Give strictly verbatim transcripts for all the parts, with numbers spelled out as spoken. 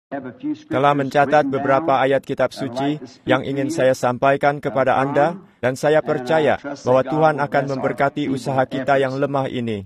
telah mencatat beberapa ayat kitab suci yang ingin saya sampaikan kepada Anda, dan saya percaya bahwa Tuhan akan memberkati usaha kita yang lemah ini.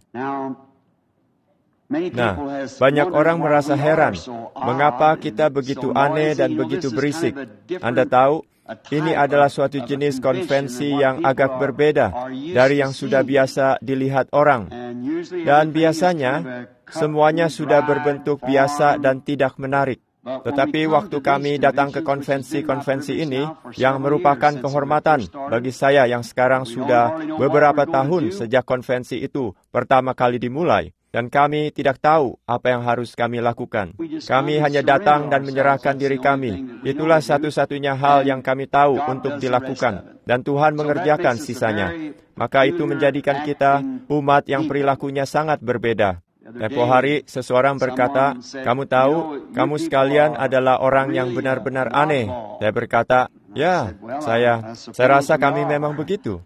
Nah, banyak orang merasa heran, mengapa kita begitu aneh dan begitu berisik. Anda tahu, ini adalah suatu jenis konvensi yang agak berbeda dari yang sudah biasa dilihat orang. Dan biasanya, semuanya sudah berbentuk biasa dan tidak menarik. Tetapi waktu kami datang ke konvensi-konvensi ini, yang merupakan kehormatan bagi saya yang sekarang sudah beberapa tahun sejak konvensi itu pertama kali dimulai, dan kami tidak tahu apa yang harus kami lakukan. Kami hanya datang dan menyerahkan diri kami. Itulah satu-satunya hal yang kami tahu untuk dilakukan, dan Tuhan mengerjakan sisanya. Maka itu menjadikan kita umat yang perilakunya sangat berbeda. Tempo hari, seseorang berkata, "Kamu tahu, kamu sekalian adalah orang yang benar-benar aneh." Saya berkata, "Ya, saya, saya rasa kami memang begitu."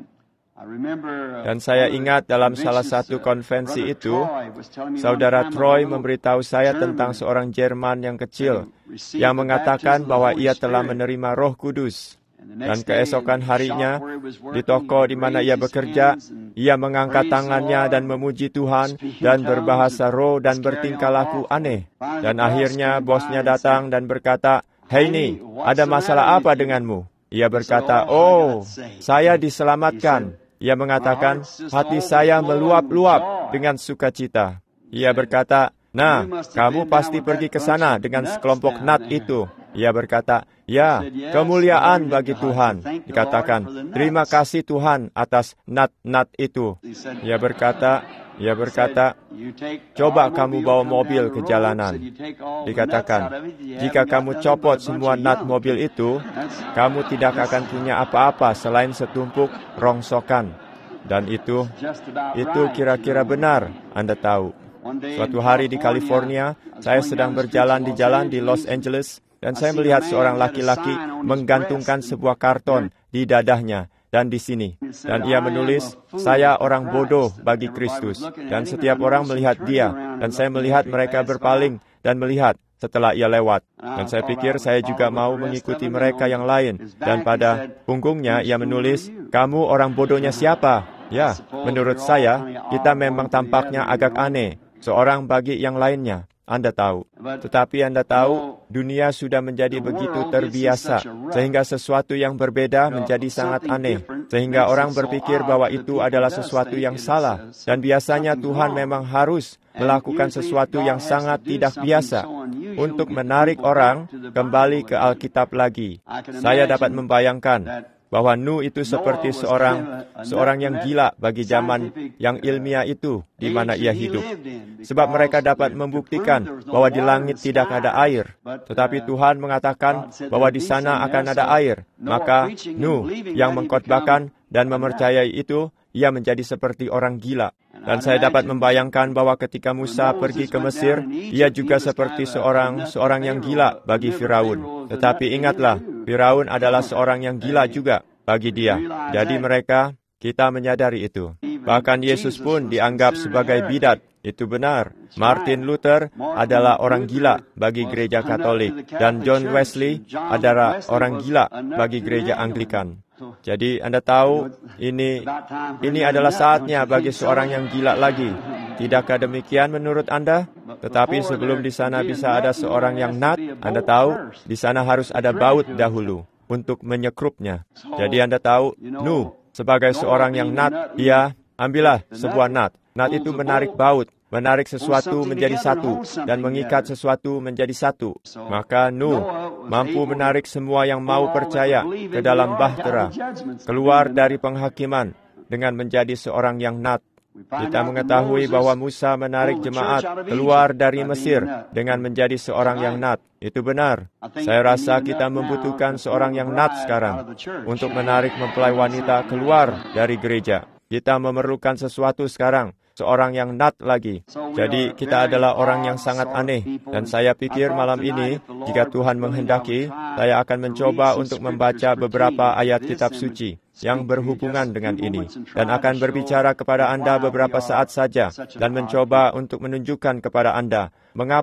Dan saya ingat dalam salah satu konvensi itu, Saudara Troy memberitahu saya tentang seorang Jerman yang kecil, yang mengatakan bahwa ia telah menerima Roh Kudus. Dan keesokan harinya, di toko di mana ia bekerja, ia mengangkat tangannya dan memuji Tuhan, dan berbahasa roh dan bertingkah laku aneh. Dan akhirnya bosnya datang dan berkata, "Hei ni, ada masalah apa denganmu?" Ia berkata, "Oh, saya diselamatkan." Ia mengatakan, "Hati saya meluap-luap dengan sukacita." Ia berkata, "Nah, kamu pasti pergi ke sana dengan sekelompok nat itu." Ia berkata, "Ya, kemuliaan bagi Tuhan." Dikatakan, "Terima kasih Tuhan atas nat-nat itu." Ia berkata, ia berkata, "Coba kamu bawa mobil ke jalanan." Dikatakan, "Jika kamu copot semua nat mobil itu, kamu tidak akan punya apa-apa selain setumpuk rongsokan." Dan itu, itu kira-kira benar, Anda tahu. Suatu hari di California, saya sedang berjalan di jalan di Los Angeles, dan saya melihat seorang laki-laki menggantungkan sebuah karton di dadahnya dan di sini. Dan ia menulis, "Saya orang bodoh bagi Kristus." Dan setiap orang melihat dia, dan saya melihat mereka berpaling dan melihat setelah ia lewat. Dan saya pikir saya juga mau mengikuti mereka yang lain. Dan pada punggungnya ia menulis, "Kamu orang bodohnya siapa?" Ya, menurut saya, kita memang tampaknya agak aneh, seorang bagi yang lainnya. Anda tahu. Tetapi Anda tahu, dunia sudah menjadi begitu terbiasa, sehingga sesuatu yang berbeda menjadi sangat aneh, sehingga orang berpikir bahwa itu adalah sesuatu yang salah. Dan biasanya Tuhan memang harus melakukan sesuatu yang sangat tidak biasa untuk menarik orang kembali ke Alkitab lagi. Saya dapat membayangkan bahwa Nuh itu seperti seorang seorang yang gila bagi zaman yang ilmiah itu di mana ia hidup. Sebab mereka dapat membuktikan bahwa di langit tidak ada air. Tetapi Tuhan mengatakan bahwa di sana akan ada air. Maka Nuh yang mengkhotbahkan dan mempercayai itu, ia menjadi seperti orang gila. Dan saya dapat membayangkan bahwa ketika Musa pergi ke Mesir, ia juga seperti seorang seorang yang gila bagi Firaun. Tetapi ingatlah, Firaun adalah seorang yang gila juga bagi dia. Jadi mereka, kita menyadari itu. Bahkan Yesus pun dianggap sebagai bidat. Itu benar. Martin Luther adalah orang gila bagi gereja Katolik. Dan John Wesley adalah orang gila bagi gereja Anglikan. Jadi Anda tahu, ini ini adalah saatnya bagi seorang yang gila lagi. Tidakkah demikian menurut Anda? Tetapi sebelum di sana bisa ada seorang yang nat, Anda tahu, di sana harus ada baut dahulu untuk menyekrupnya. Jadi Anda tahu, Nuh sebagai seorang yang nat, dia ambillah sebuah nat. Nat itu menarik baut, menarik sesuatu menjadi satu, dan mengikat sesuatu menjadi satu. Maka Nuh mampu menarik semua yang mau percaya ke dalam bahtera, keluar dari penghakiman dengan menjadi seorang yang nat. Kita mengetahui bahwa Musa menarik jemaat keluar dari Mesir dengan menjadi seorang yang nat. Itu benar. Saya rasa kita membutuhkan seorang yang nat sekarang untuk menarik mempelai wanita keluar dari gereja. Kita memerlukan sesuatu sekarang, seorang yang nat lagi. Jadi kita adalah orang yang sangat aneh. Dan saya pikir malam ini, jika Tuhan menghendaki, saya akan mencoba untuk membaca beberapa ayat kitab suci yang berhubungan dengan ini, dan akan berbicara kepada Anda beberapa saat saja, dan mencoba untuk menunjukkan kepada Anda mengapa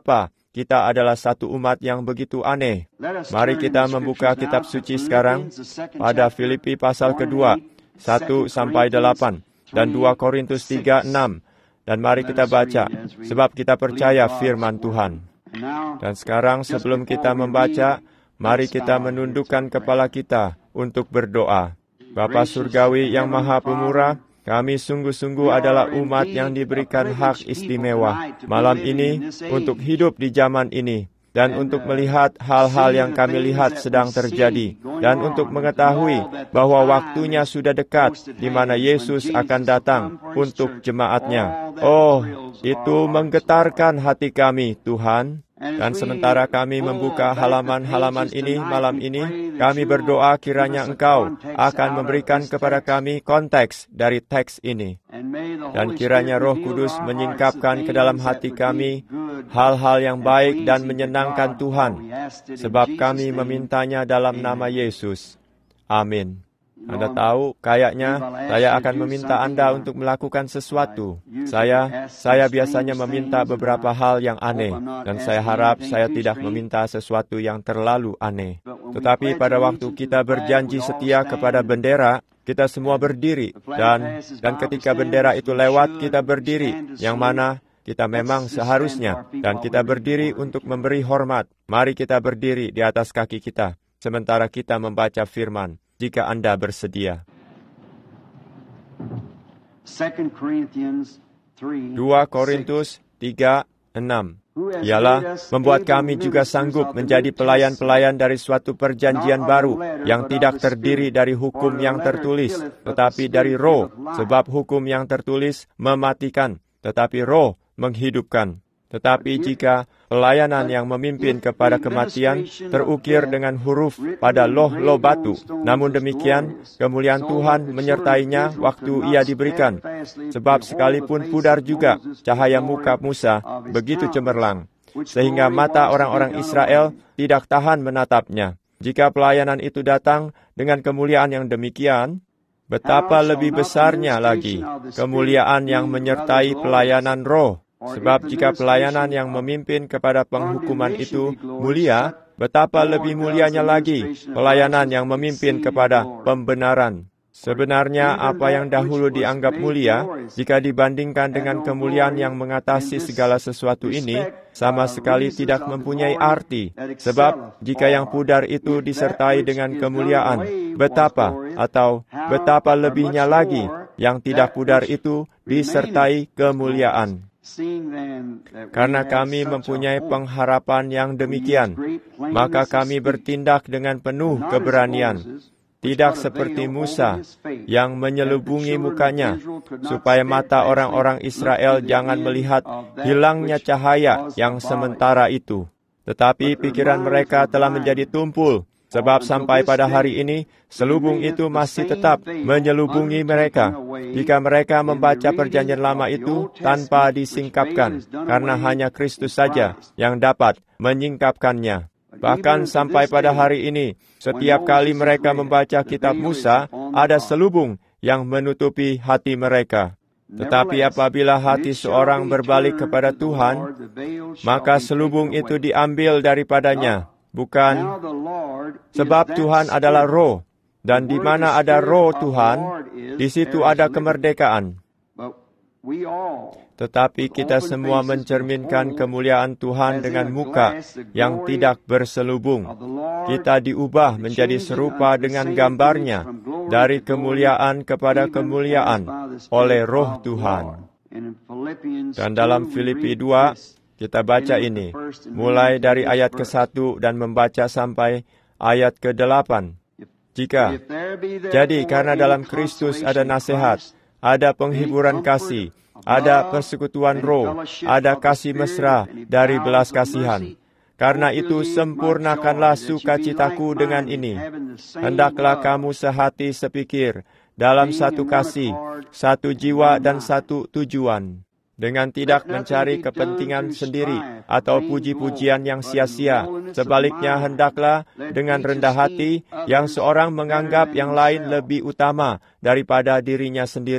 kita adalah satu umat yang begitu aneh. Mari kita membuka kitab suci sekarang pada Filipi pasal kedua, satu sampai delapan, dan dua Korintus tiga, enam. Dan mari kita baca, sebab kita percaya firman Tuhan. Dan sekarang sebelum kita membaca, mari kita menundukkan kepala kita untuk berdoa. Bapa Surgawi yang Maha Pemurah, kami sungguh-sungguh adalah umat yang diberikan hak istimewa malam ini untuk hidup di zaman ini, dan untuk melihat hal-hal yang kami lihat sedang terjadi, dan untuk mengetahui bahwa waktunya sudah dekat di mana Yesus akan datang untuk jemaatnya. Oh, itu menggetarkan hati kami, Tuhan. Dan sementara kami membuka halaman-halaman ini malam ini, kami berdoa kiranya Engkau akan memberikan kepada kami konteks dari teks ini. Dan kiranya Roh Kudus menyingkapkan ke dalam hati kami hal-hal yang baik dan menyenangkan Tuhan, sebab kami memintanya dalam nama Yesus. Amin. Anda tahu, kayaknya saya akan meminta Anda untuk melakukan sesuatu. Saya, saya biasanya meminta beberapa hal yang aneh, dan saya harap saya tidak meminta sesuatu yang terlalu aneh. Tetapi pada waktu kita berjanji setia kepada bendera, kita semua berdiri, dan dan ketika bendera itu lewat, kita berdiri, yang mana kita memang seharusnya, dan kita berdiri untuk memberi hormat. Mari kita berdiri di atas kaki kita, sementara kita membaca firman. Jika Anda bersedia. dua Korintus tiga, enam. Ialah membuat kami juga sanggup menjadi pelayan-pelayan dari suatu perjanjian baru yang tidak terdiri dari hukum yang tertulis, tetapi dari roh, sebab hukum yang tertulis mematikan, tetapi roh menghidupkan. Tetapi jika pelayanan yang memimpin kepada kematian terukir dengan huruf pada loh-loh batu, namun demikian kemuliaan Tuhan menyertainya waktu ia diberikan. Sebab sekalipun pudar juga cahaya muka Musa begitu cemerlang, sehingga mata orang-orang Israel tidak tahan menatapnya. Jika pelayanan itu datang dengan kemuliaan yang demikian, betapa lebih besarnya lagi kemuliaan yang menyertai pelayanan roh. Sebab jika pelayanan yang memimpin kepada penghukuman itu mulia, betapa lebih mulianya lagi pelayanan yang memimpin kepada pembenaran. Sebenarnya apa yang dahulu dianggap mulia, jika dibandingkan dengan kemuliaan yang mengatasi segala sesuatu ini, sama sekali tidak mempunyai arti. Sebab jika yang pudar itu disertai dengan kemuliaan, betapa atau betapa lebihnya lagi yang tidak pudar itu disertai kemuliaan. Karena kami mempunyai pengharapan yang demikian, maka kami bertindak dengan penuh keberanian, tidak seperti Musa yang menyelubungi mukanya, supaya mata orang-orang Israel jangan melihat hilangnya cahaya yang sementara itu. Tetapi pikiran mereka telah menjadi tumpul, sebab sampai pada hari ini, selubung itu masih tetap menyelubungi mereka. Jika mereka membaca perjanjian lama itu tanpa disingkapkan, karena hanya Kristus saja yang dapat menyingkapkannya. Bahkan sampai pada hari ini, setiap kali mereka membaca kitab Musa, ada selubung yang menutupi hati mereka. Tetapi apabila hati seorang berbalik kepada Tuhan, maka selubung itu diambil daripadanya. Bukan, sebab Tuhan adalah roh, dan di mana ada roh Tuhan, di situ ada kemerdekaan. Tetapi kita semua mencerminkan kemuliaan Tuhan dengan muka yang tidak berselubung. Kita diubah menjadi serupa dengan gambarnya, dari kemuliaan kepada kemuliaan, oleh roh Tuhan. Dan dalam Filipi dua, kita baca ini, mulai dari ayat ke satu dan membaca sampai ayat ke delapan. Jika, jadi karena dalam Kristus ada nasihat, ada penghiburan kasih, ada persekutuan roh, ada kasih mesra dari belas kasihan. Karena itu sempurnakanlah sukacitaku dengan ini. Hendaklah kamu sehati sepikir, dalam satu kasih, satu jiwa dan satu tujuan. Dengan tidak mencari kepentingan sendiri atau puji-pujian yang sia-sia. Sebaliknya hendaklah dengan rendah hati yang seorang menganggap yang lain lebih utama daripada dirinya sendiri.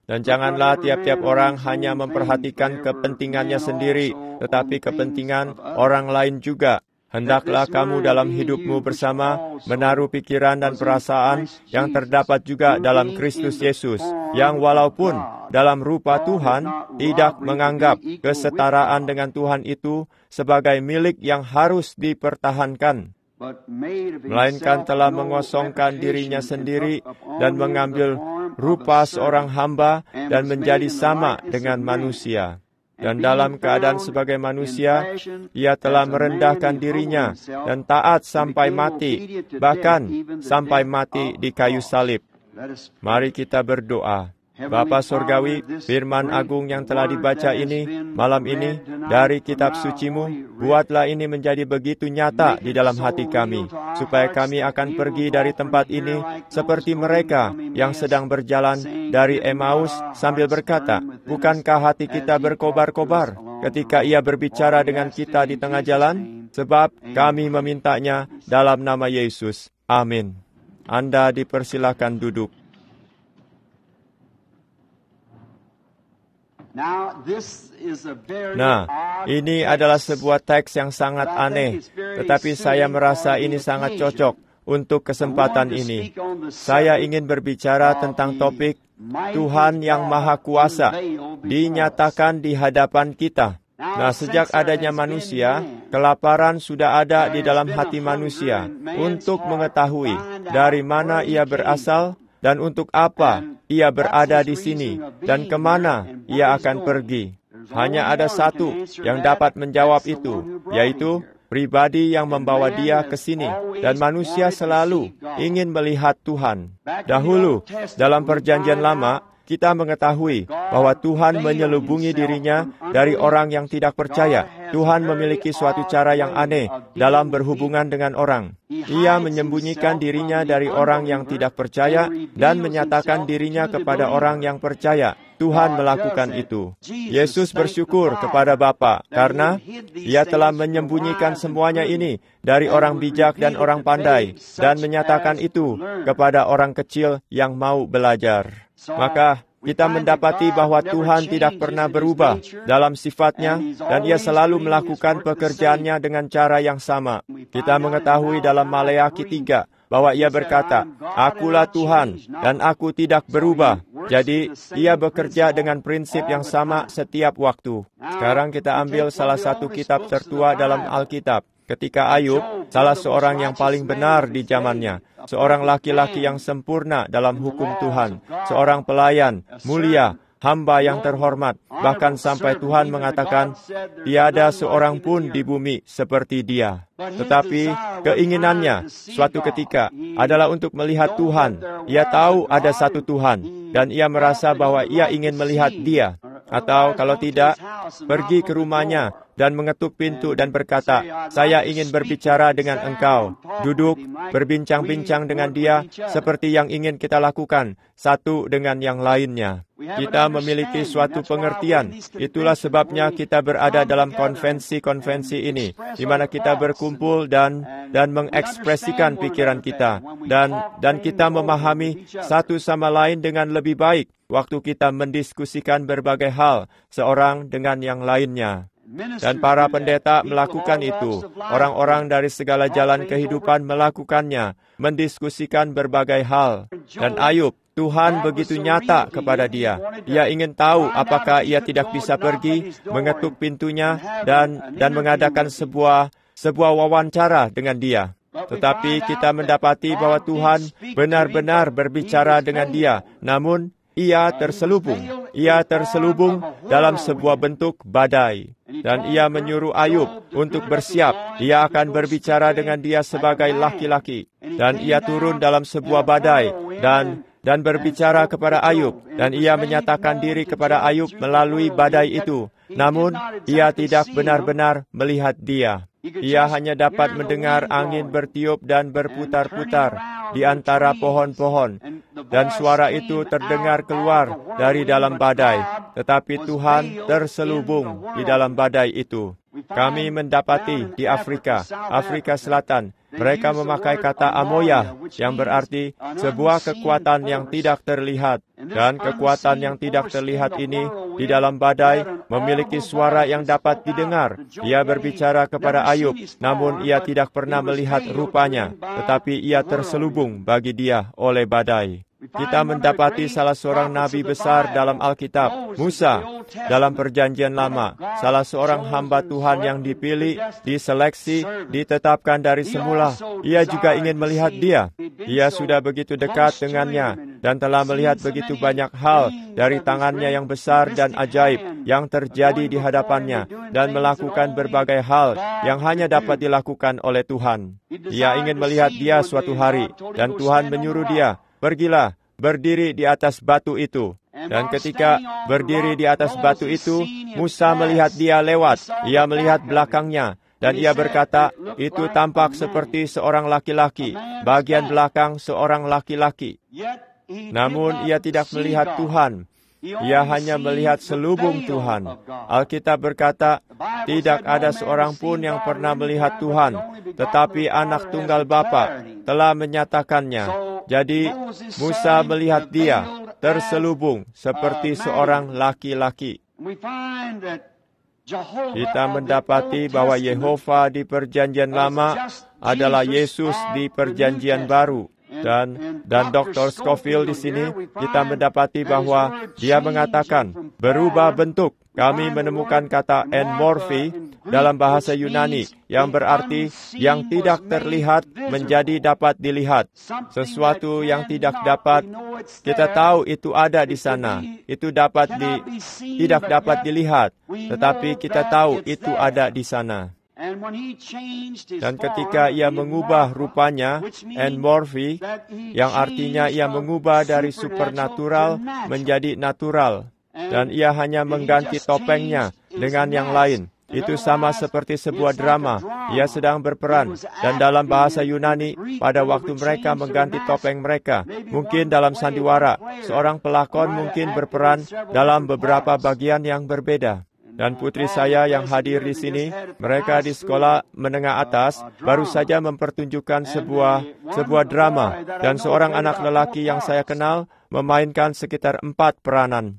Dan janganlah tiap-tiap orang hanya memperhatikan kepentingannya sendiri, tetapi kepentingan orang lain juga. Hendaklah kamu dalam hidupmu bersama menaruh pikiran dan perasaan yang terdapat juga dalam Kristus Yesus, yang walaupun dalam rupa Tuhan tidak menganggap kesetaraan dengan Tuhan itu sebagai milik yang harus dipertahankan, melainkan telah mengosongkan dirinya sendiri dan mengambil rupa seorang hamba dan menjadi sama dengan manusia. Dan dalam keadaan sebagai manusia, ia telah merendahkan dirinya dan taat sampai mati, bahkan sampai mati di kayu salib. Mari kita berdoa. Bapa Surgawi, firman agung yang telah dibaca ini, malam ini, dari kitab suci-Mu, buatlah ini menjadi begitu nyata di dalam hati kami, supaya kami akan pergi dari tempat ini seperti mereka yang sedang berjalan dari Emmaus sambil berkata, bukankah hati kita berkobar-kobar ketika ia berbicara dengan kita di tengah jalan? Sebab kami memintanya dalam nama Yesus. Amin. Anda dipersilakan duduk. Nah, ini adalah sebuah teks yang sangat aneh, tetapi saya merasa ini sangat cocok untuk kesempatan ini. Saya ingin berbicara tentang topik Tuhan yang Maha Kuasa dinyatakan di hadapan kita. Nah, sejak adanya manusia, kelaparan sudah ada di dalam hati manusia untuk mengetahui dari mana ia berasal dan untuk apa ia berada di sini, dan kemana ia akan pergi. Hanya ada satu yang dapat menjawab itu, yaitu pribadi yang membawa dia ke sini. Dan manusia selalu ingin melihat Tuhan. Dahulu, dalam Perjanjian Lama, kita mengetahui bahwa Tuhan menyelubungi dirinya dari orang yang tidak percaya. Tuhan memiliki suatu cara yang aneh dalam berhubungan dengan orang. Ia menyembunyikan dirinya dari orang yang tidak percaya dan menyatakan dirinya kepada orang yang percaya. Tuhan melakukan itu. Yesus bersyukur kepada Bapa karena Ia telah menyembunyikan semuanya ini dari orang bijak dan orang pandai dan menyatakan itu kepada orang kecil yang mau belajar. Maka kita mendapati bahwa Tuhan tidak pernah berubah dalam sifatnya dan Ia selalu melakukan pekerjaannya dengan cara yang sama. Kita mengetahui dalam Maleakhi tiga bahwa Ia berkata, "Akulah Tuhan dan aku tidak berubah." Jadi, Ia bekerja dengan prinsip yang sama setiap waktu. Sekarang kita ambil salah satu kitab tertua dalam Alkitab. Ketika Ayub, salah seorang yang paling benar di zamannya, seorang laki-laki yang sempurna dalam hukum Tuhan, seorang pelayan, mulia, hamba yang terhormat, bahkan sampai Tuhan mengatakan, tiada seorang pun di bumi seperti dia. Tetapi keinginannya suatu ketika adalah untuk melihat Tuhan. Ia tahu ada satu Tuhan, dan ia merasa bahwa ia ingin melihat Dia. Atau kalau tidak, pergi ke rumahnya dan mengetuk pintu dan berkata, "Saya ingin berbicara dengan engkau." Duduk, berbincang-bincang dengan dia seperti yang ingin kita lakukan, satu dengan yang lainnya. Kita memiliki suatu pengertian. Itulah sebabnya kita berada dalam konvensi-konvensi ini, di mana kita berkumpul dan dan mengekspresikan pikiran kita. Dan dan kita memahami satu sama lain dengan lebih baik waktu kita mendiskusikan berbagai hal, seorang dengan yang lainnya. Dan para pendeta melakukan itu. Orang-orang dari segala jalan kehidupan melakukannya, mendiskusikan berbagai hal. Dan Ayub, Tuhan begitu nyata kepada dia. Ia ingin tahu apakah ia tidak bisa pergi, mengetuk pintunya, dan dan mengadakan sebuah sebuah wawancara dengan dia. Tetapi kita mendapati bahwa Tuhan benar-benar berbicara dengan dia, namun ia terselubung. Ia terselubung dalam sebuah bentuk badai. Dan ia menyuruh Ayub untuk bersiap. Ia akan berbicara dengan dia sebagai laki-laki. Dan ia turun dalam sebuah badai dan dan berbicara kepada Ayub. Dan ia menyatakan diri kepada Ayub melalui badai itu. Namun, ia tidak benar-benar melihat dia. Ia hanya dapat mendengar angin bertiup dan berputar-putar di antara pohon-pohon. Dan suara itu terdengar keluar dari dalam badai. Tetapi Tuhan terselubung di dalam badai itu. Kami mendapati di Afrika, Afrika Selatan, Mereka memakai kata amoyah, yang berarti sebuah kekuatan yang tidak terlihat. Dan kekuatan yang tidak terlihat ini di dalam badai memiliki suara yang dapat didengar. Ia berbicara kepada Ayub, namun ia tidak pernah melihat rupanya, tetapi ia terselubung bagi dia oleh badai. Kita mendapati salah seorang nabi besar dalam Alkitab, Musa, dalam Perjanjian Lama, salah seorang hamba Tuhan yang dipilih, diseleksi, ditetapkan dari semula. Ia juga ingin melihat dia. Ia sudah begitu dekat dengannya dan telah melihat begitu banyak hal dari tangannya yang besar dan ajaib yang terjadi di hadapannya dan melakukan berbagai hal yang hanya dapat dilakukan oleh Tuhan. Ia ingin melihat dia suatu hari dan Tuhan menyuruh dia, "Pergilah, berdiri di atas batu itu." Dan ketika berdiri di atas batu itu, Musa melihat dia lewat. Ia melihat belakangnya, dan ia berkata, "Itu tampak seperti seorang laki-laki, bagian belakang seorang laki-laki." Namun ia tidak melihat Tuhan. Ia hanya melihat selubung Tuhan. Alkitab berkata, tidak ada seorang pun yang pernah melihat Tuhan, tetapi anak tunggal Bapa telah menyatakannya. Jadi, Musa melihat dia terselubung seperti seorang laki-laki. Kita mendapati bahwa Yehova di Perjanjian Lama adalah Yesus di Perjanjian Baru. Dan dan doktor Scofield di sini kita mendapati bahwa dia mengatakan berubah bentuk. Kami menemukan kata enmorphi dalam bahasa Yunani yang berarti yang tidak terlihat menjadi dapat dilihat. Sesuatu yang tidak dapat, kita tahu itu ada di sana. Itu dapat di tidak dapat dilihat, tetapi kita tahu itu ada di sana. Dan ketika ia mengubah rupanya, enmorphi, yang artinya ia mengubah dari supernatural menjadi natural, dan ia hanya mengganti topengnya dengan yang lain. Itu sama seperti sebuah drama. Ia sedang berperan, dan dalam bahasa Yunani, pada waktu mereka mengganti topeng mereka, mungkin dalam sandiwara, seorang pelakon mungkin berperan dalam beberapa bagian yang berbeda. Dan putri saya yang hadir di sini, mereka di sekolah menengah atas baru saja mempertunjukkan sebuah sebuah drama, dan seorang anak lelaki yang saya kenal memainkan sekitar empat peranan.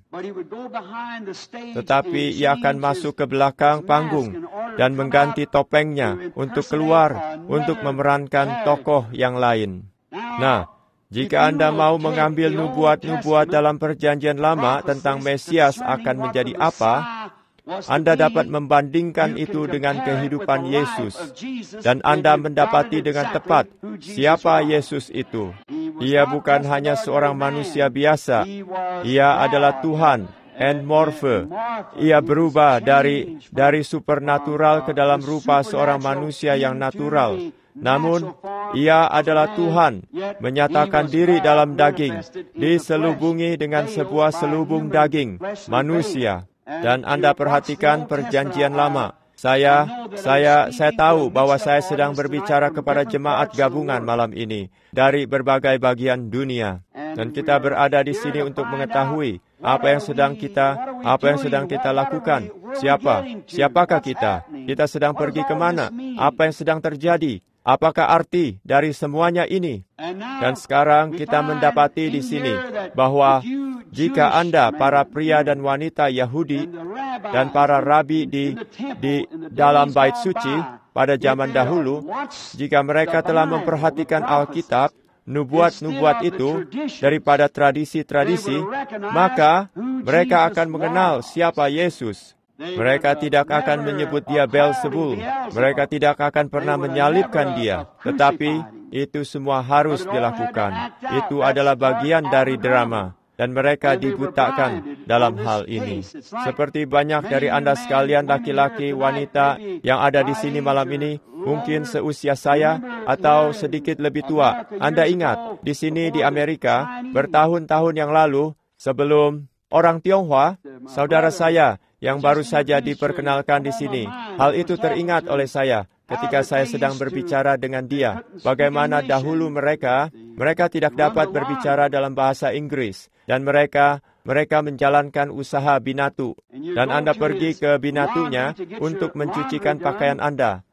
Tetapi ia akan masuk ke belakang panggung dan mengganti topengnya untuk keluar untuk memerankan tokoh yang lain. Nah, jika Anda mau mengambil nubuat-nubuat dalam Perjanjian Lama tentang Mesias akan menjadi apa, Anda dapat membandingkan itu dengan kehidupan Yesus, dan Anda mendapati dengan tepat siapa Yesus itu. Ia bukan hanya seorang manusia biasa, ia adalah Tuhan, enmorphe. Ia berubah dari dari supernatural ke dalam rupa seorang manusia yang natural. Namun, ia adalah Tuhan, menyatakan diri dalam daging, diselubungi dengan sebuah selubung daging, manusia. Dan Anda perhatikan Perjanjian Lama. Saya, saya, saya tahu bahwa saya sedang berbicara kepada jemaat gabungan malam ini dari berbagai bagian dunia. Dan kita berada di sini untuk mengetahui apa yang sedang kita, apa yang sedang kita lakukan. Siapa? Siapakah kita? Kita sedang pergi kemana? Apa yang sedang terjadi? Apakah arti dari semuanya ini? Dan sekarang kita mendapati di sini bahwa jika Anda, para pria dan wanita Yahudi, dan para rabi di, di dalam bait suci pada zaman dahulu, jika mereka telah memperhatikan Alkitab, nubuat-nubuat itu, daripada tradisi-tradisi, maka mereka akan mengenal siapa Yesus. Mereka tidak akan menyebut dia Beelzebul. Mereka tidak akan pernah menyalibkan dia. Tetapi itu semua harus dilakukan. Itu adalah bagian dari drama. Dan mereka dibutakan dalam hal ini. Seperti banyak dari Anda sekalian laki-laki, wanita yang ada di sini malam ini, mungkin seusia saya atau sedikit lebih tua. Anda ingat, di sini di Amerika, bertahun-tahun yang lalu, sebelum orang Tionghoa, saudara saya yang baru saja diperkenalkan di sini, hal itu teringat oleh saya ketika saya sedang berbicara dengan dia. Bagaimana dahulu mereka, mereka tidak dapat berbicara dalam bahasa Inggris. Dan mereka, mereka menjalankan usaha binatu. Dan Anda pergi ke binatunya untuk mencucikan pakaian Anda.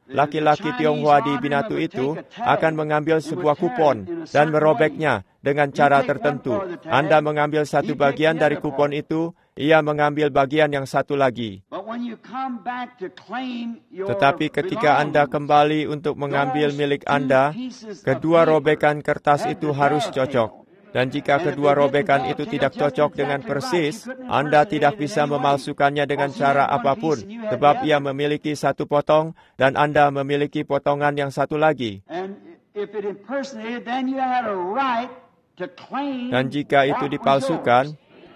laki-laki Tionghoa di Binatu itu akan mengambil sebuah kupon dan merobeknya dengan cara tertentu. Anda mengambil satu bagian dari kupon itu, ia mengambil bagian yang satu lagi. Tetapi ketika Anda kembali untuk mengambil milik Anda, kedua robekan kertas itu harus cocok. Dan jika kedua robekan itu tidak cocok dengan persis, Anda tidak bisa memalsukannya dengan cara apapun, sebab ia memiliki satu potong dan Anda memiliki potongan yang satu lagi. Dan jika itu dipalsukan,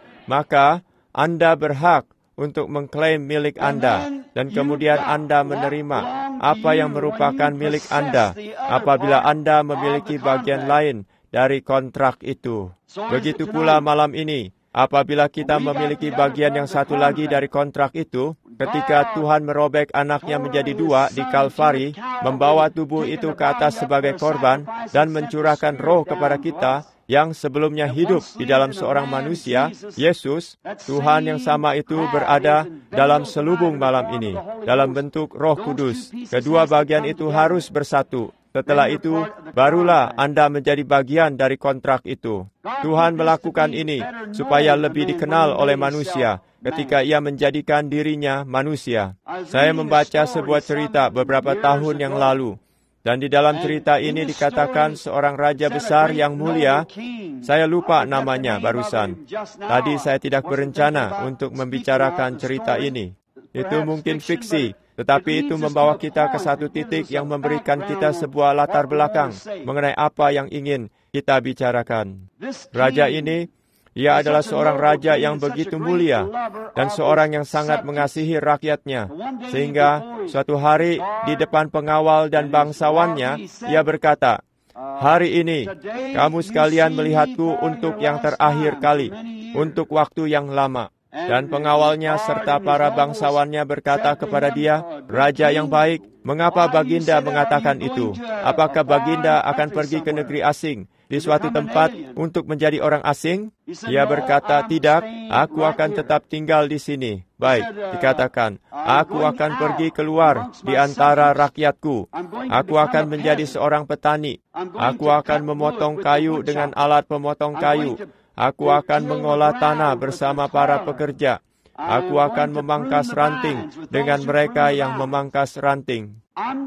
maka Anda berhak untuk mengklaim milik Anda, dan kemudian Anda menerima apa yang merupakan milik Anda apabila Anda memiliki bagian lain dari kontrak itu. Begitu pula malam ini, apabila kita memiliki bagian yang satu lagi dari kontrak itu, ketika Tuhan merobek anaknya menjadi dua di Kalvari, membawa tubuh itu ke atas sebagai korban, dan mencurahkan roh kepada kita, yang sebelumnya hidup di dalam seorang manusia, Yesus, Tuhan yang sama itu berada dalam selubung malam ini, dalam bentuk Roh Kudus. Kedua bagian itu harus bersatu. Setelah itu, barulah Anda menjadi bagian dari kontrak itu. Tuhan melakukan ini supaya lebih dikenal oleh manusia ketika Ia menjadikan dirinya manusia. Saya membaca sebuah cerita beberapa tahun yang lalu. Dan di dalam cerita ini dikatakan seorang raja besar yang mulia, saya lupa namanya barusan. Tadi saya tidak berencana untuk membicarakan cerita ini. Itu mungkin fiksi, tetapi itu membawa kita ke satu titik yang memberikan kita sebuah latar belakang mengenai apa yang ingin kita bicarakan. Raja ini, ia adalah seorang raja yang begitu mulia dan seorang yang sangat mengasihi rakyatnya. Sehingga suatu hari di depan pengawal dan bangsawannya, ia berkata, "Hari ini kamu sekalian melihatku untuk yang terakhir kali, untuk waktu yang lama." Dan pengawalnya serta para bangsawannya berkata kepada dia, "Raja yang baik, mengapa Baginda mengatakan itu? Apakah Baginda akan pergi ke negeri asing, di suatu tempat untuk menjadi orang asing?" Ia berkata, "Tidak, aku akan tetap tinggal di sini." Baik, dikatakan, "Aku akan pergi keluar di antara rakyatku. Aku akan menjadi seorang petani. Aku akan memotong kayu dengan alat pemotong kayu. Aku akan mengolah tanah bersama para pekerja. Aku akan memangkas ranting dengan mereka yang memangkas ranting.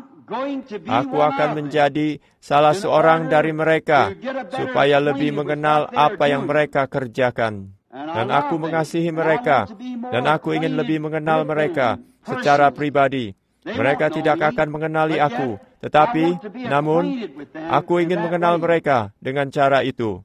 Aku akan menjadi salah seorang dari mereka, supaya lebih mengenal apa yang mereka kerjakan. Dan aku mengasihi mereka, dan aku ingin lebih mengenal mereka secara pribadi. Mereka tidak akan mengenali aku, tetapi, namun, aku ingin mengenal mereka dengan cara itu."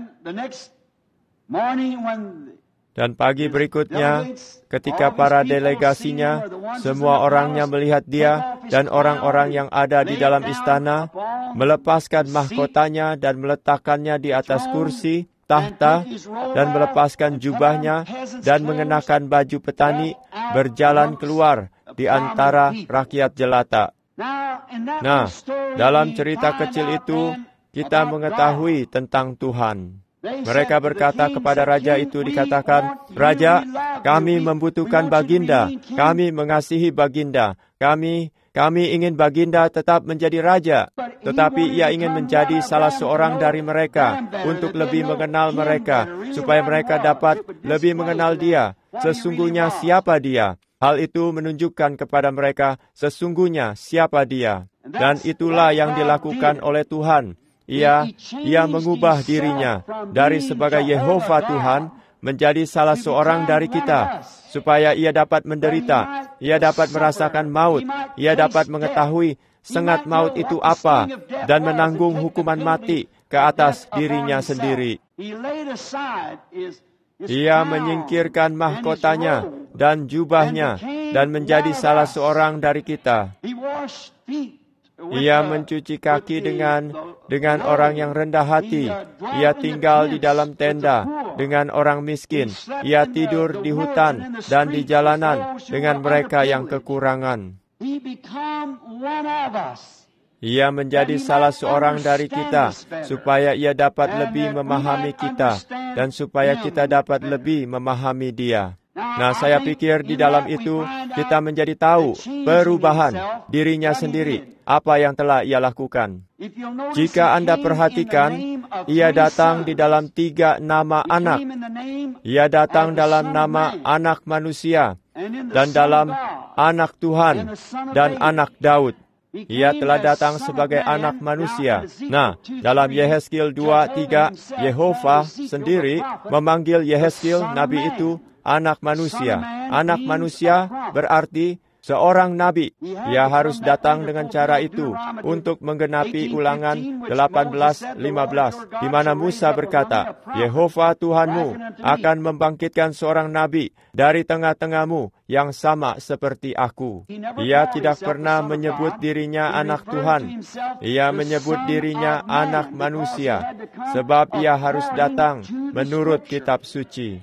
Dan pagi berikutnya, ketika para delegasinya, semua orangnya melihat dia, dan orang-orang yang ada di dalam istana, melepaskan mahkotanya dan meletakkannya di atas kursi, tahta, dan melepaskan jubahnya, dan mengenakan baju petani, berjalan keluar di antara rakyat jelata. Nah, dalam cerita kecil itu, kita mengetahui tentang Tuhan. Mereka berkata kepada raja itu, dikatakan, "Raja, kami membutuhkan Baginda, kami mengasihi Baginda, kami kami ingin Baginda tetap menjadi raja." Tetapi ia ingin menjadi salah seorang dari mereka untuk lebih mengenal mereka, supaya mereka dapat lebih mengenal dia, sesungguhnya siapa dia. Hal itu menunjukkan kepada mereka sesungguhnya siapa dia. Dan itulah yang dilakukan oleh Tuhan. Ia, ia mengubah dirinya dari sebagai Yehova Tuhan menjadi salah seorang dari kita, supaya ia dapat menderita, ia dapat merasakan maut, ia dapat mengetahui sengat maut itu apa, dan menanggung hukuman mati ke atas dirinya sendiri. Ia menyingkirkan mahkotanya dan jubahnya, dan menjadi salah seorang dari kita. Ia mencuci kaki dengan dengan orang yang rendah hati. Ia tinggal di dalam tenda dengan orang miskin. Ia tidur di hutan dan di jalanan dengan mereka yang kekurangan. Ia menjadi salah seorang dari kita, supaya ia dapat lebih memahami kita, dan supaya kita dapat lebih memahami dia. Nah, saya pikir di dalam itu kita menjadi tahu perubahan dirinya sendiri, apa yang telah ia lakukan. Jika Anda perhatikan, ia datang di dalam tiga nama anak. Ia datang dalam nama anak manusia, dan dalam anak Tuhan, dan anak Daud. Ia telah datang sebagai anak manusia. Nah, dalam Yehezkiel dua tiga, Yehova sendiri memanggil Yehezkiel, nabi itu, anak manusia. Anak manusia berarti seorang nabi. Ia harus datang dengan cara itu untuk menggenapi Ulangan delapan belas lima belas, di mana Musa berkata, Yehova Tuhanmu akan membangkitkan seorang nabi dari tengah-tengahmu yang sama seperti aku. Ia tidak pernah menyebut dirinya anak Tuhan. Ia menyebut dirinya anak manusia, sebab ia harus datang menurut kitab suci.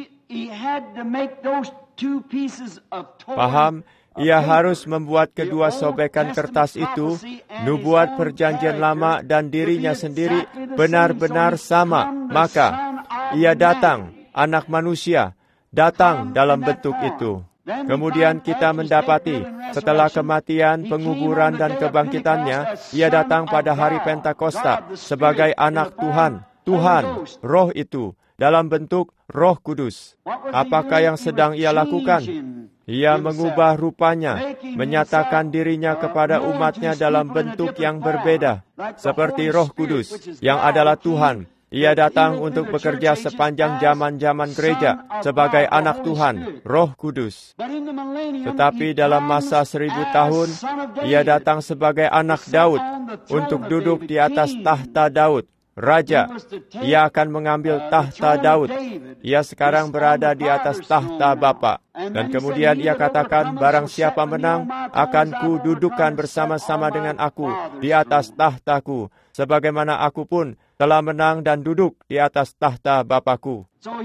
Paham? Ia harus membuat kedua sobekan kertas itu, nubuat perjanjian lama dan dirinya sendiri benar-benar sama. Maka, ia datang, anak manusia, datang dalam bentuk itu. Kemudian kita mendapati, setelah kematian, penguburan, dan kebangkitannya, ia datang pada hari Pentakosta sebagai anak Tuhan, Tuhan, Roh itu, dalam bentuk Roh Kudus. Apakah yang sedang ia lakukan? Ia mengubah rupanya, menyatakan dirinya kepada umatnya dalam bentuk yang berbeda, seperti Roh Kudus, yang adalah Tuhan. Ia datang untuk bekerja sepanjang zaman-zaman gereja sebagai anak Tuhan, Roh Kudus. Tetapi dalam masa seribu tahun, ia datang sebagai anak Daud untuk duduk di atas tahta Daud, Raja. Ia akan mengambil tahta Daud. Ia sekarang berada di atas tahta Bapa. Dan kemudian ia katakan, barang siapa menang, akan ku dudukkan bersama-sama dengan aku di atas tahtaku, sebagaimana aku pun telah menang dan duduk di atas tahta Bapakku.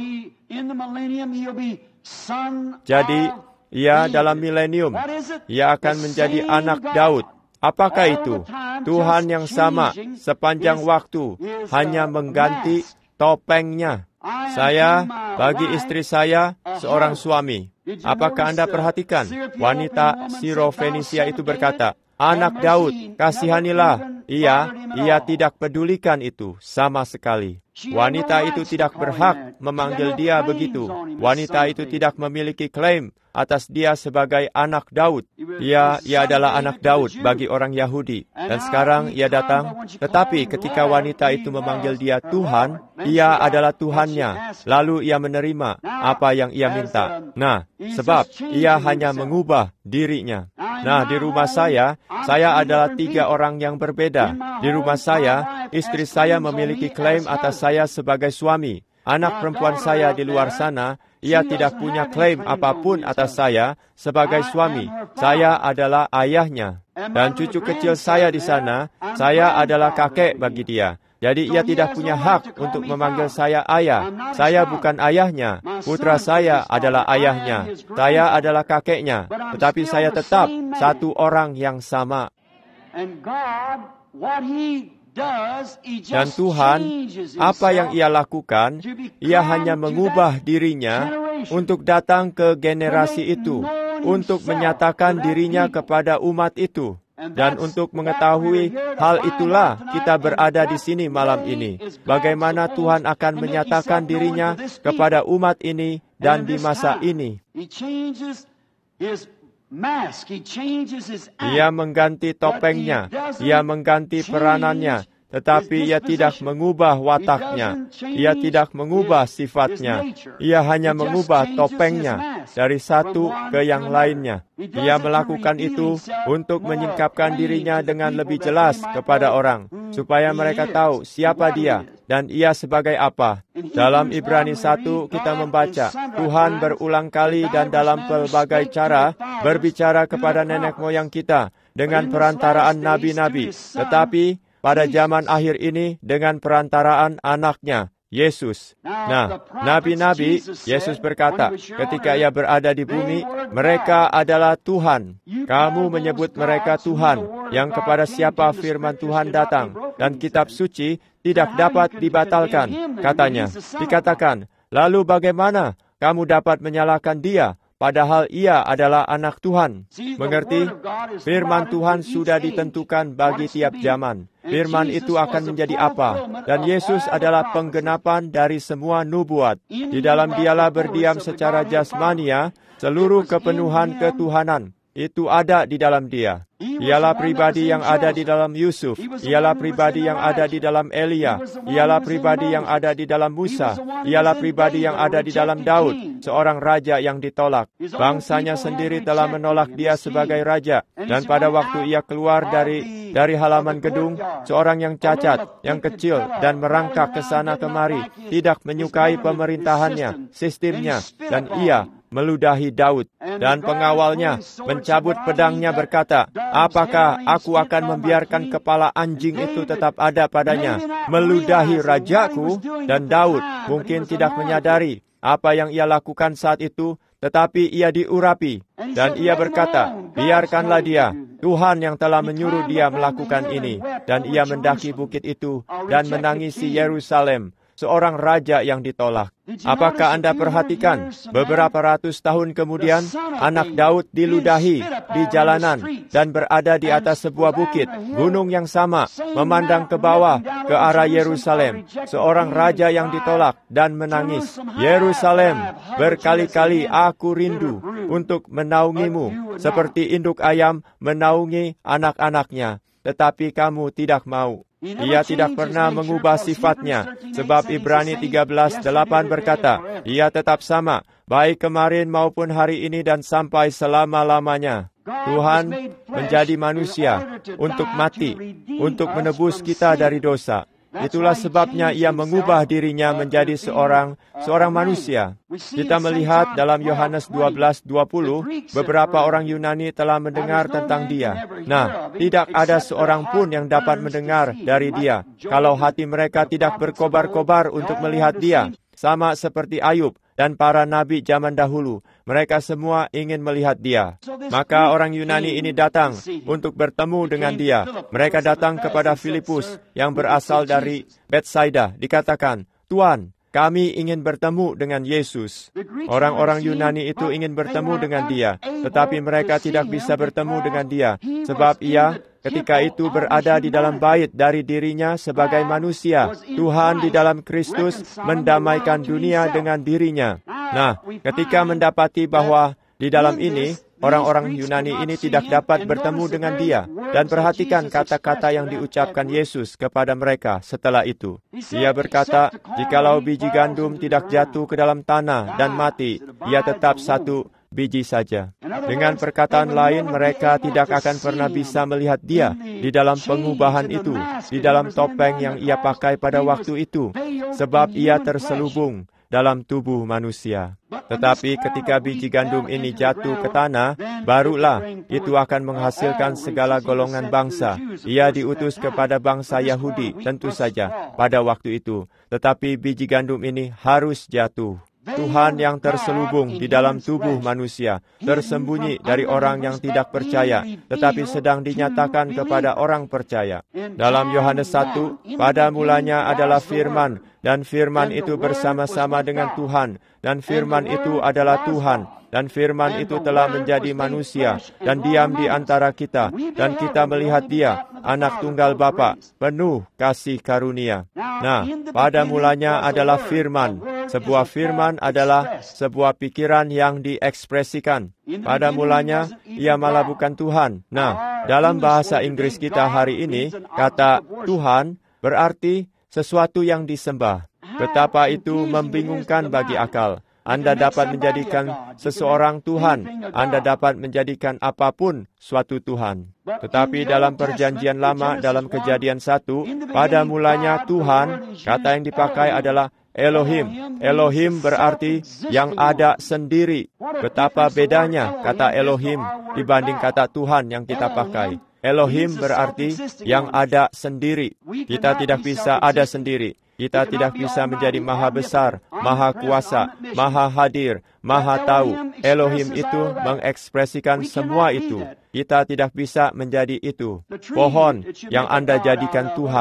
Jadi, ia dalam milenium, ia akan menjadi anak Daud. Apakah itu? Tuhan yang sama sepanjang waktu hanya mengganti topengnya. Saya, bagi istri saya, seorang suami. Apakah Anda perhatikan? Wanita Siro-Fenisia itu berkata, anak Daud, kasihanilah. Ia, ia tidak pedulikan itu sama sekali. Wanita itu tidak berhak memanggil dia begitu. Wanita itu tidak memiliki klaim atas dia sebagai anak Daud. Ia, ia adalah anak Daud bagi orang Yahudi. Dan sekarang ia datang, tetapi ketika wanita itu memanggil dia Tuhan, ia adalah Tuhannya. Lalu ia menerima apa yang ia minta. Nah, sebab ia hanya mengubah dirinya. Nah, di rumah saya, saya adalah tiga orang yang berbeda. Di rumah saya, istri saya memiliki klaim atas saya sebagai suami. Anak perempuan saya di luar sana, ia tidak punya klaim apapun atas saya sebagai suami. Saya adalah ayahnya. Dan cucu kecil saya di sana, saya adalah kakek bagi dia. Jadi ia tidak punya hak untuk memanggil saya ayah. Saya bukan ayahnya. Putra saya adalah ayahnya. Saya adalah kakeknya. Tetapi saya tetap satu orang yang sama. Dan Tuhan, apa yang ia lakukan, ia hanya mengubah dirinya untuk datang ke generasi itu, untuk menyatakan dirinya kepada umat itu. Dan untuk mengetahui hal itulah kita berada di sini malam ini. Bagaimana Tuhan akan menyatakan dirinya kepada umat ini dan di masa ini. Ia mengganti topengnya, ia mengganti peranannya, tetapi ia tidak mengubah wataknya, ia tidak mengubah sifatnya, ia hanya mengubah topengnya dari satu ke yang lainnya. Ia melakukan itu untuk menyingkapkan dirinya dengan lebih jelas kepada orang, supaya mereka tahu siapa dia dan ia sebagai apa. Dalam Ibrani satu kita membaca, Tuhan berulang kali dan dalam pelbagai cara berbicara kepada nenek moyang kita dengan perantaraan nabi-nabi, tetapi pada zaman akhir ini dengan perantaraan anaknya, Yesus. Nah, nabi-nabi, Yesus berkata, ketika ia berada di bumi, mereka adalah Tuhan. Kamu menyebut mereka Tuhan, yang kepada siapa firman Tuhan datang, dan kitab suci tidak dapat dibatalkan. Katanya, dikatakan, lalu bagaimana kamu dapat menyalahkan dia, padahal ia adalah anak Tuhan. Mengerti? Firman Tuhan sudah ditentukan bagi tiap zaman. Firman itu akan menjadi apa? Dan Yesus adalah penggenapan dari semua nubuat. Di dalam dialah berdiam secara jasmania seluruh kepenuhan ketuhanan. Itu ada di dalam dia. Ialah pribadi yang ada di dalam Yusuf. Ialah pribadi yang ada di dalam Elia. Ialah pribadi yang ada di dalam Musa. Ialah pribadi yang ada di dalam Daud, seorang raja yang ditolak. Bangsanya sendiri telah menolak dia sebagai raja. Dan pada waktu ia keluar dari dari halaman gedung, seorang yang cacat, yang kecil, dan merangkak ke sana kemari, tidak menyukai pemerintahannya, sistemnya, dan ia meludahi Daud. Dan pengawalnya mencabut pedangnya berkata, apakah aku akan membiarkan kepala anjing itu tetap ada padanya, meludahi rajaku? Dan Daud mungkin tidak menyadari apa yang ia lakukan saat itu, tetapi ia diurapi. Dan ia berkata, biarkanlah dia, Tuhan yang telah menyuruh dia melakukan ini. Dan ia mendaki bukit itu dan menangisi Yerusalem, seorang raja yang ditolak. Apakah Anda perhatikan, beberapa ratus tahun kemudian, anak Daud diludahi di jalanan dan berada di atas sebuah bukit, gunung yang sama, memandang ke bawah, ke arah Yerusalem. Seorang raja yang ditolak dan menangis. Yerusalem, berkali-kali aku rindu untuk menaungimu, seperti induk ayam menaungi anak-anaknya. Tetapi kamu tidak mau. Ia tidak pernah mengubah sifatnya, sebab Ibrani tiga belas delapan berkata, ia tetap sama, baik kemarin maupun hari ini dan sampai selama-lamanya. Tuhan menjadi manusia untuk mati, untuk menebus kita dari dosa. Itulah sebabnya ia mengubah dirinya menjadi seorang seorang manusia. Kita melihat dalam Yohanes dua belas dua puluh, beberapa orang Yunani telah mendengar tentang dia. Nah, tidak ada seorang pun yang dapat mendengar dari dia, kalau hati mereka tidak berkobar-kobar untuk melihat dia. Sama seperti Ayub dan para nabi zaman dahulu, mereka semua ingin melihat dia. Maka orang Yunani ini datang untuk bertemu dengan dia. Mereka datang kepada Filipus yang berasal dari Betsaida. Dikatakan, Tuan, kami ingin bertemu dengan Yesus. Orang-orang Yunani itu ingin bertemu dengan dia, tetapi mereka tidak bisa bertemu dengan dia, sebab ia ketika itu berada di dalam bait dari dirinya sebagai manusia. Tuhan di dalam Kristus mendamaikan dunia dengan dirinya. Nah, ketika mendapati bahwa di dalam ini, orang-orang Yunani ini tidak dapat bertemu dengan dia. Dan perhatikan kata-kata yang diucapkan Yesus kepada mereka setelah itu. Ia berkata, jikalau biji gandum tidak jatuh ke dalam tanah dan mati, ia tetap satu biji saja. Dengan perkataan lain, mereka tidak akan pernah bisa melihat dia di dalam pengubahan itu, di dalam topeng yang ia pakai pada waktu itu, sebab ia terselubung dalam tubuh manusia. Tetapi ketika biji gandum ini jatuh ke tanah, barulah itu akan menghasilkan segala golongan bangsa. Ia diutus kepada bangsa Yahudi, tentu saja, pada waktu itu. Tetapi biji gandum ini harus jatuh. Tuhan yang terselubung di dalam tubuh manusia, tersembunyi dari orang yang tidak percaya, tetapi sedang dinyatakan kepada orang percaya. Dalam Yohanes satu, pada mulanya adalah firman, dan firman itu bersama-sama dengan Tuhan, dan firman itu adalah Tuhan, dan firman itu telah menjadi manusia, dan diam di antara kita, dan kita melihat dia, anak tunggal Bapa, penuh kasih karunia. Nah, pada mulanya adalah firman. Sebuah firman adalah sebuah pikiran yang diekspresikan. Pada mulanya, ia malah bukan Tuhan. Nah, dalam bahasa Inggris kita hari ini, kata Tuhan berarti sesuatu yang disembah. Betapa itu membingungkan bagi akal. Anda dapat menjadikan seseorang Tuhan. Anda dapat menjadikan apapun suatu Tuhan. Tetapi dalam perjanjian lama, dalam Kejadian satu, pada mulanya Tuhan, kata yang dipakai adalah Elohim. Elohim berarti yang ada sendiri. Betapa bedanya kata Elohim dibanding kata Tuhan yang kita pakai. Elohim berarti yang ada sendiri. Kita tidak bisa ada sendiri. Kita tidak bisa menjadi maha besar, maha kuasa, maha hadir, maha tahu. Elohim itu mengekspresikan semua itu. Kita tidak bisa menjadi itu. Pohon yang Anda jadikan Tuhan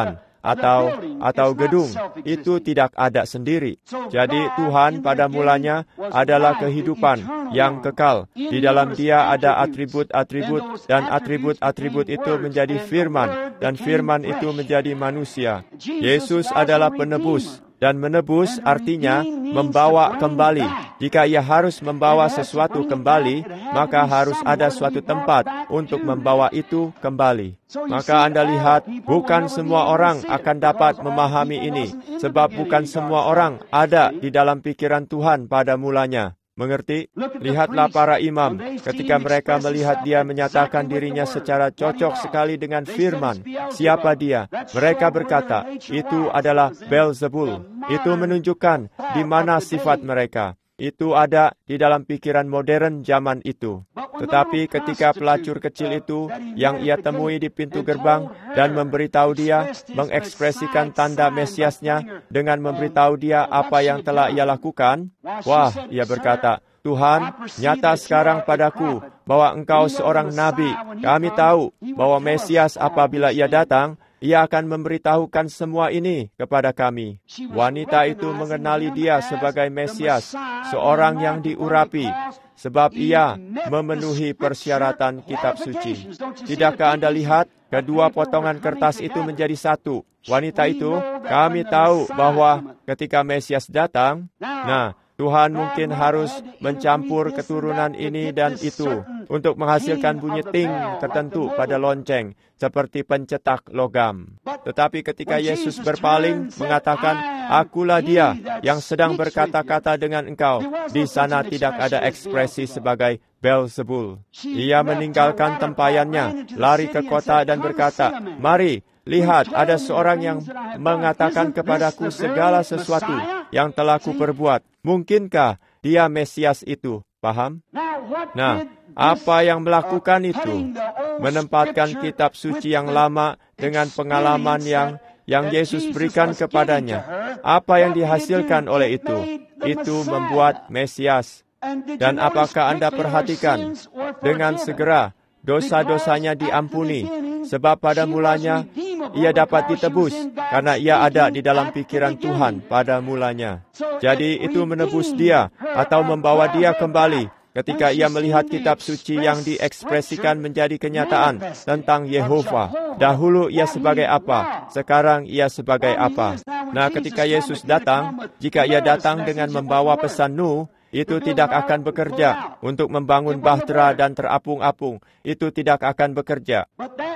atau atau gedung, itu tidak ada sendiri. Jadi Tuhan pada mulanya adalah kehidupan yang kekal. Di dalam Dia ada atribut-atribut, dan atribut-atribut itu menjadi firman, dan firman itu menjadi manusia. Yesus adalah penebus. Dan menebus artinya membawa kembali. Jika Ia harus membawa sesuatu kembali, maka harus ada suatu tempat untuk membawa itu kembali. Maka Anda lihat, bukan semua orang akan dapat memahami ini, sebab bukan semua orang ada di dalam pikiran Tuhan pada mulanya. Mengerti? Lihatlah para imam, ketika mereka melihat Dia menyatakan dirinya secara cocok sekali dengan firman. Siapa Dia? Mereka berkata, itu adalah Beelzebul. Itu menunjukkan di mana sifat mereka. Itu ada di dalam pikiran modern zaman itu. Tetapi ketika pelacur kecil itu yang ia temui di pintu gerbang dan memberitahu dia, mengekspresikan tanda Mesiasnya dengan memberitahu dia apa yang telah ia lakukan, wah, ia berkata, Tuhan, nyata sekarang padaku bahwa Engkau seorang nabi. Kami tahu bahwa Mesias apabila Ia datang, Ia akan memberitahukan semua ini kepada kami. Wanita itu mengenali Dia sebagai Mesias, seorang yang diurapi, sebab Ia memenuhi persyaratan kitab suci. Tidakkah Anda lihat, kedua potongan kertas itu menjadi satu? Wanita itu, kami tahu bahwa ketika Mesias datang, nah, Tuhan mungkin harus mencampur keturunan ini dan itu untuk menghasilkan bunyi ting tertentu pada lonceng, seperti pencetak logam. Tetapi ketika Yesus berpaling, mengatakan, Akulah Dia yang sedang berkata-kata dengan engkau, di sana tidak ada ekspresi sebagai Beelzebul. Ia meninggalkan tempayannya, lari ke kota dan berkata, Mari, lihat, ada seorang yang mengatakan kepadaku segala sesuatu yang telah kuperbuat. Mungkinkah Dia Mesias itu? Paham? Nah, apa yang melakukan itu? Menempatkan kitab suci yang lama dengan pengalaman yang yang Yesus berikan kepadanya. Apa yang dihasilkan oleh itu? Itu membuat Mesias. Dan apakah Anda perhatikan? Dengan segera, dosa-dosanya diampuni. Sebab pada mulanya, ia dapat ditebus, karena ia ada di dalam pikiran Tuhan pada mulanya. Jadi itu menebus dia, atau membawa dia kembali, ketika ia melihat kitab suci yang diekspresikan menjadi kenyataan tentang Yehova. Dahulu ia sebagai apa, sekarang ia sebagai apa. Nah, ketika Yesus datang, jika ia datang dengan membawa pesan Nuh, itu tidak akan bekerja untuk membangun bahtera dan terapung-apung. Itu tidak akan bekerja.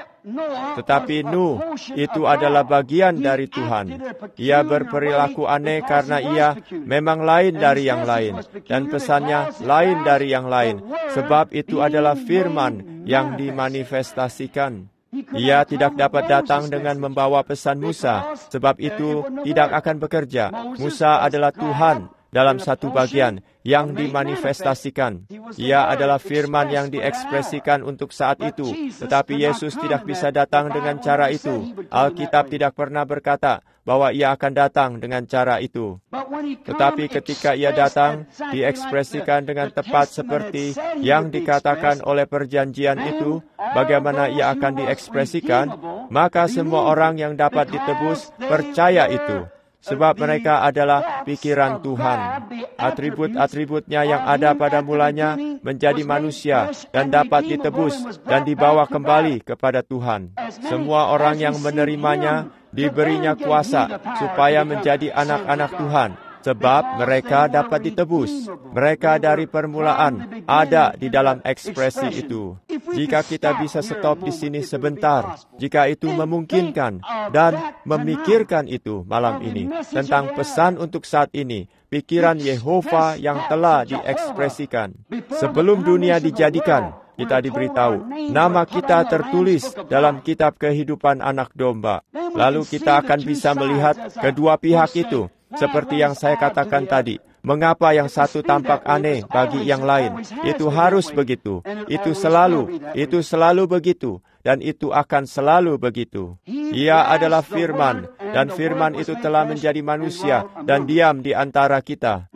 Tetapi Nuh itu adalah bagian dari Tuhan. Ia berperilaku aneh karena ia memang lain dari yang lain. Dan pesannya lain dari yang lain. Sebab itu adalah firman yang dimanifestasikan. Ia tidak dapat datang dengan membawa pesan Musa. Sebab itu tidak akan bekerja. Musa adalah Tuhan dalam satu bagian yang dimanifestasikan. Ia adalah firman yang diekspresikan untuk saat itu. Tetapi Yesus tidak bisa datang dengan cara itu. Alkitab tidak pernah berkata bahwa ia akan datang dengan cara itu. Tetapi ketika ia datang, diekspresikan dengan tepat seperti yang dikatakan oleh perjanjian itu, bagaimana ia akan diekspresikan, maka semua orang yang dapat ditebus percaya itu. Sebab mereka adalah pikiran Tuhan. Atribut-atributnya yang ada pada mulanya menjadi manusia dan dapat ditebus dan dibawa kembali kepada Tuhan. Semua orang yang menerimanya diberinya kuasa supaya menjadi anak-anak Tuhan. Sebab mereka dapat ditebus. Mereka dari permulaan ada di dalam ekspresi itu. Jika kita bisa stop di sini sebentar, jika itu memungkinkan, dan memikirkan itu malam ini, tentang pesan untuk saat ini, pikiran Yehova yang telah diekspresikan. Sebelum dunia dijadikan, kita diberitahu, nama kita tertulis dalam kitab kehidupan anak domba. Lalu kita akan bisa melihat kedua pihak itu, seperti yang saya katakan tadi. Mengapa yang satu tampak aneh bagi yang lain? Itu harus begitu. Itu selalu, itu selalu begitu. Dan itu akan selalu begitu. Ia adalah firman, dan firman itu telah menjadi manusia dan diam di antara kita.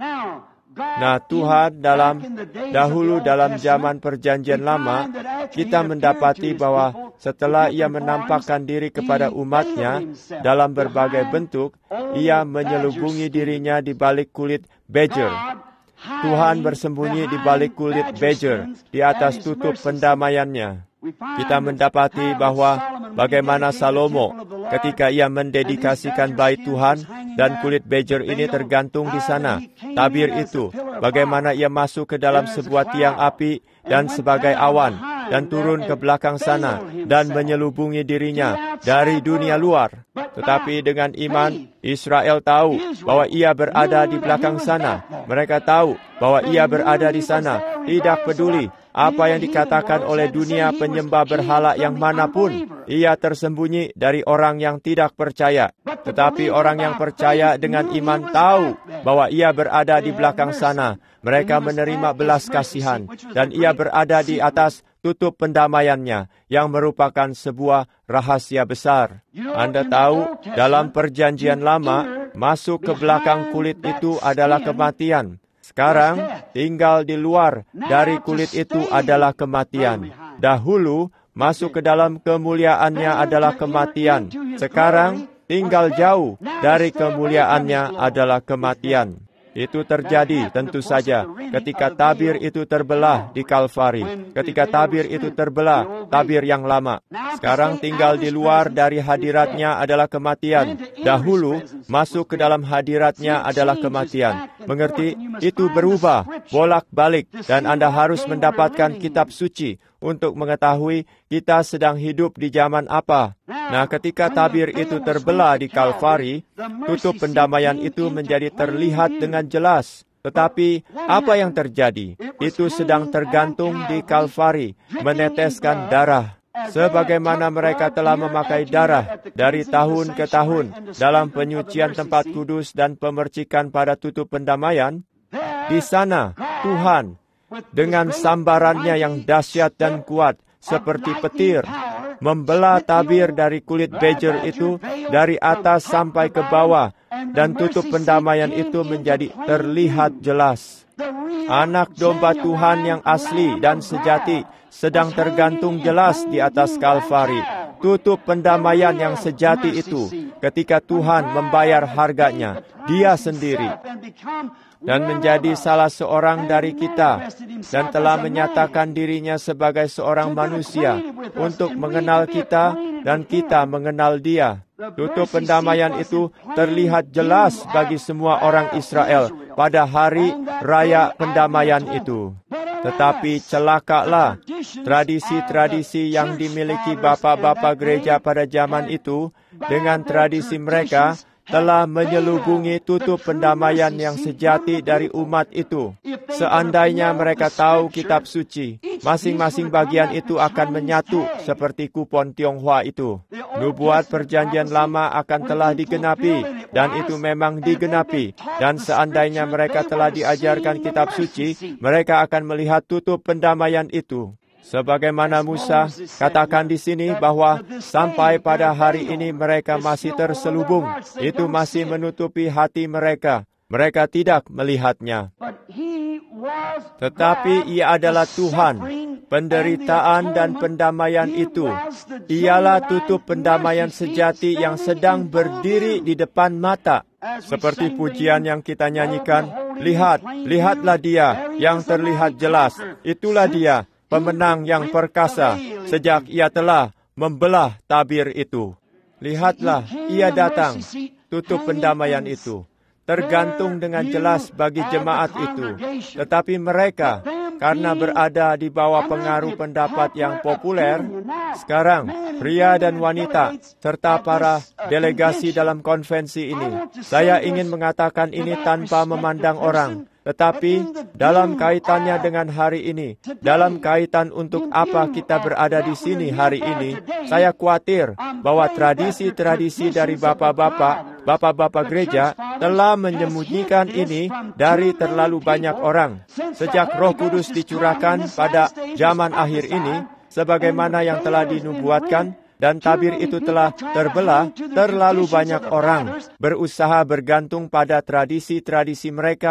Nah, Tuhan dalam dahulu dalam zaman perjanjian lama, kita mendapati bahwa setelah ia menampakkan diri kepada umatnya dalam berbagai bentuk, ia menyelubungi dirinya di balik kulit badger. Tuhan bersembunyi di balik kulit badger, di atas tutup pendamaiannya. Kita mendapati bahwa bagaimana Salomo ketika ia mendedikasikan bait Tuhan dan kulit badger ini tergantung di sana. Tabir itu, bagaimana ia masuk ke dalam sebuah tiang api dan sebagai awan dan turun ke belakang sana dan menyelubungi dirinya dari dunia luar. Tetapi dengan iman, Israel tahu bahwa ia berada di belakang sana. Mereka tahu bahwa ia berada di sana, tidak peduli apa yang dikatakan oleh dunia penyembah berhala yang manapun. Ia tersembunyi dari orang yang tidak percaya. Tetapi orang yang percaya dengan iman tahu bahwa ia berada di belakang sana. Mereka menerima belas kasihan, dan ia berada di atas tutup pendamaiannya, yang merupakan sebuah rahasia besar. Anda tahu, dalam perjanjian lama, masuk ke belakang kulit itu adalah kematian. Sekarang, tinggal di luar dari kulit itu adalah kematian. Dahulu, masuk ke dalam kemuliaannya adalah kematian. Sekarang, tinggal jauh dari kemuliaannya adalah kematian. Itu terjadi tentu saja ketika tabir itu terbelah di Kalvari. Ketika tabir itu terbelah, tabir yang lama. Sekarang tinggal di luar dari hadiratnya adalah kematian. Dahulu, masuk ke dalam hadiratnya adalah kematian. Mengerti? Itu berubah, bolak-balik. Dan Anda harus mendapatkan kitab suci untuk mengetahui kita sedang hidup di zaman apa. Nah, ketika tabir itu terbelah di Kalvari, tutup pendamaian itu menjadi terlihat dengan jelas. Tetapi, apa yang terjadi? Itu sedang tergantung di Kalvari, meneteskan darah. Sebagaimana mereka telah memakai darah dari tahun ke tahun dalam penyucian tempat kudus dan pemercikan pada tutup pendamaian, di sana Tuhan dengan sambarannya yang dahsyat dan kuat seperti petir, membelah tabir dari kulit badger itu dari atas sampai ke bawah, dan tutup pendamaian itu menjadi terlihat jelas. Anak domba Tuhan yang asli dan sejati sedang tergantung jelas di atas Kalvari. Tutup pendamaian yang sejati itu ketika Tuhan membayar harganya, Dia sendiri, dan menjadi salah seorang dari kita, dan telah menyatakan dirinya sebagai seorang manusia untuk mengenal kita, dan kita mengenal Dia. Tutup pendamaian itu terlihat jelas bagi semua orang Israel pada hari raya pendamaian itu. Tetapi celakalah tradisi-tradisi yang dimiliki bapa-bapa gereja pada zaman itu, dengan tradisi mereka telah menyelubungi tutup pendamaian yang sejati dari umat itu. Seandainya mereka tahu kitab suci, masing-masing bagian itu akan menyatu seperti kupon Tionghoa itu. Nubuat perjanjian lama akan telah digenapi, dan itu memang digenapi. Dan seandainya mereka telah diajarkan kitab suci, mereka akan melihat tutup pendamaian itu. Sebagaimana Musa katakan di sini bahwa sampai pada hari ini mereka masih terselubung. Itu masih menutupi hati mereka. Mereka tidak melihatnya. Tetapi Ia adalah Tuhan. Penderitaan dan pendamaian itu, Ialah tutup pendamaian sejati yang sedang berdiri di depan mata. Seperti pujian yang kita nyanyikan, lihat, lihatlah Dia yang terlihat jelas. Itulah Dia, pemenang yang perkasa, sejak Ia telah membelah tabir itu. Lihatlah, Ia datang, tutup pendamaian itu, tergantung dengan jelas bagi jemaat itu. Tetapi mereka, karena berada di bawah pengaruh pendapat yang populer, sekarang pria dan wanita, serta para delegasi dalam konvensi ini, saya ingin mengatakan ini tanpa memandang orang. Tetapi dalam kaitannya dengan hari ini, dalam kaitan untuk apa kita berada di sini hari ini, saya khawatir bahwa tradisi-tradisi dari bapak-bapak, bapak-bapak gereja telah menyembunyikan ini dari terlalu banyak orang. Sejak Roh Kudus dicurahkan pada zaman akhir ini, sebagaimana yang telah dinubuatkan, dan tabir itu telah terbelah, terlalu banyak orang berusaha bergantung pada tradisi-tradisi mereka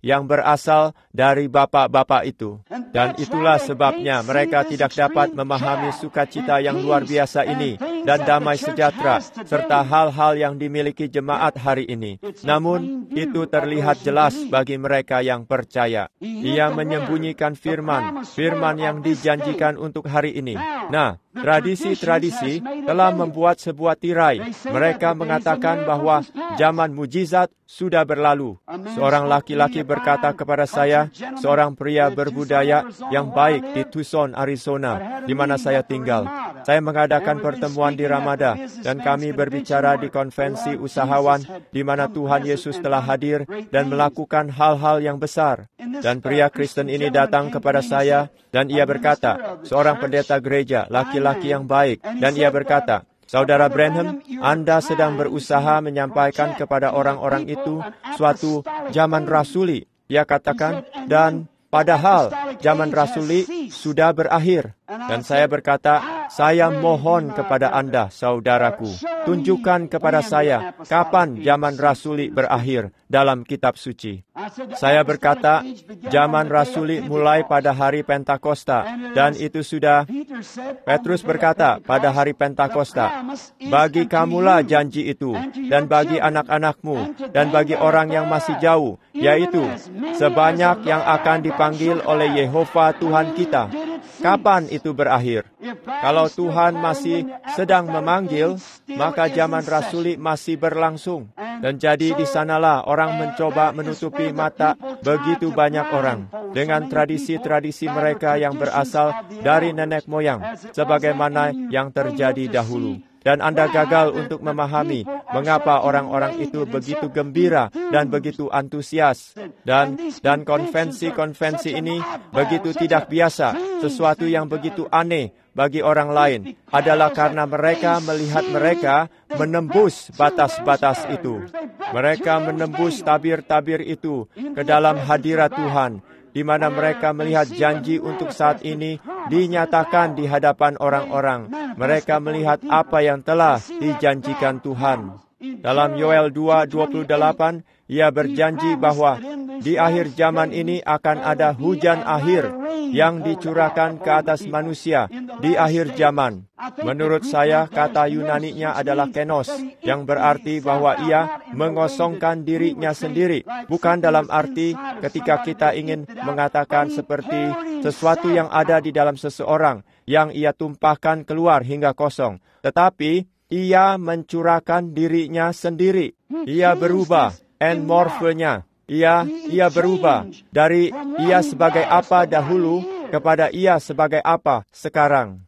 yang berasal dari bapak-bapak itu. Dan itulah sebabnya mereka tidak dapat memahami sukacita yang luar biasa ini dan damai sejahtera, serta hal-hal yang dimiliki jemaat hari ini. Namun, itu terlihat jelas bagi mereka yang percaya. Ia menyembunyikan firman, firman yang dijanjikan untuk hari ini. Nah, tradisi-tradisi telah membuat sebuah tirai. Mereka mengatakan bahwa zaman mujizat sudah berlalu. Seorang laki-laki berkata kepada saya, seorang pria berbudaya yang baik di Tucson, Arizona, di mana saya tinggal. Saya mengadakan pertemuan di Ramada, dan kami berbicara di konvensi usahawan, di mana Tuhan Yesus telah hadir dan melakukan hal-hal yang besar. Dan pria Kristen ini datang kepada saya, dan ia berkata, seorang pendeta gereja, laki-laki yang baik, dan ia berkata, Saudara Branham, Anda sedang berusaha menyampaikan kepada orang-orang itu suatu zaman rasuli. Ia katakan, dan padahal zaman rasuli sudah berakhir. Dan saya berkata, saya mohon kepada Anda, saudaraku, tunjukkan kepada saya kapan zaman rasuli berakhir dalam kitab suci. Saya berkata, zaman rasuli mulai pada hari Pentakosta, dan itu sudah, Petrus berkata, pada hari Pentakosta, bagi kamulah janji itu, dan bagi anak-anakmu, dan bagi orang yang masih jauh, yaitu sebanyak yang akan dipanggil oleh Yehova Tuhan kita. Kapan itu berakhir? Kalau Tuhan masih sedang memanggil, maka zaman rasuli masih berlangsung. Dan jadi di sanalah orang mencoba menutupi mata begitu banyak orang dengan tradisi-tradisi mereka yang berasal dari nenek moyang, sebagaimana yang terjadi dahulu. Dan Anda gagal untuk memahami mengapa orang-orang itu begitu gembira dan begitu antusias. Dan dan konvensi-konvensi ini begitu tidak biasa, sesuatu yang begitu aneh bagi orang lain adalah karena mereka melihat mereka menembus batas-batas itu. Mereka menembus tabir-tabir itu ke dalam hadirat Tuhan, di mana mereka melihat janji untuk saat ini dinyatakan di hadapan orang-orang. Mereka melihat apa yang telah dijanjikan Tuhan. Dalam Yoel dua dua puluh delapan, ia berjanji bahwa di akhir zaman ini akan ada hujan akhir yang dicurahkan ke atas manusia di akhir zaman. Menurut saya, kata Yunani-nya adalah kenos, yang berarti bahwa ia mengosongkan dirinya sendiri. Bukan dalam arti ketika kita ingin mengatakan seperti sesuatu yang ada di dalam seseorang, yang ia tumpahkan keluar hingga kosong. Tetapi, ia mencurahkan dirinya sendiri. Ia berubah, enmorfenya. Ia, ia berubah dari ia sebagai apa dahulu kepada ia sebagai apa sekarang.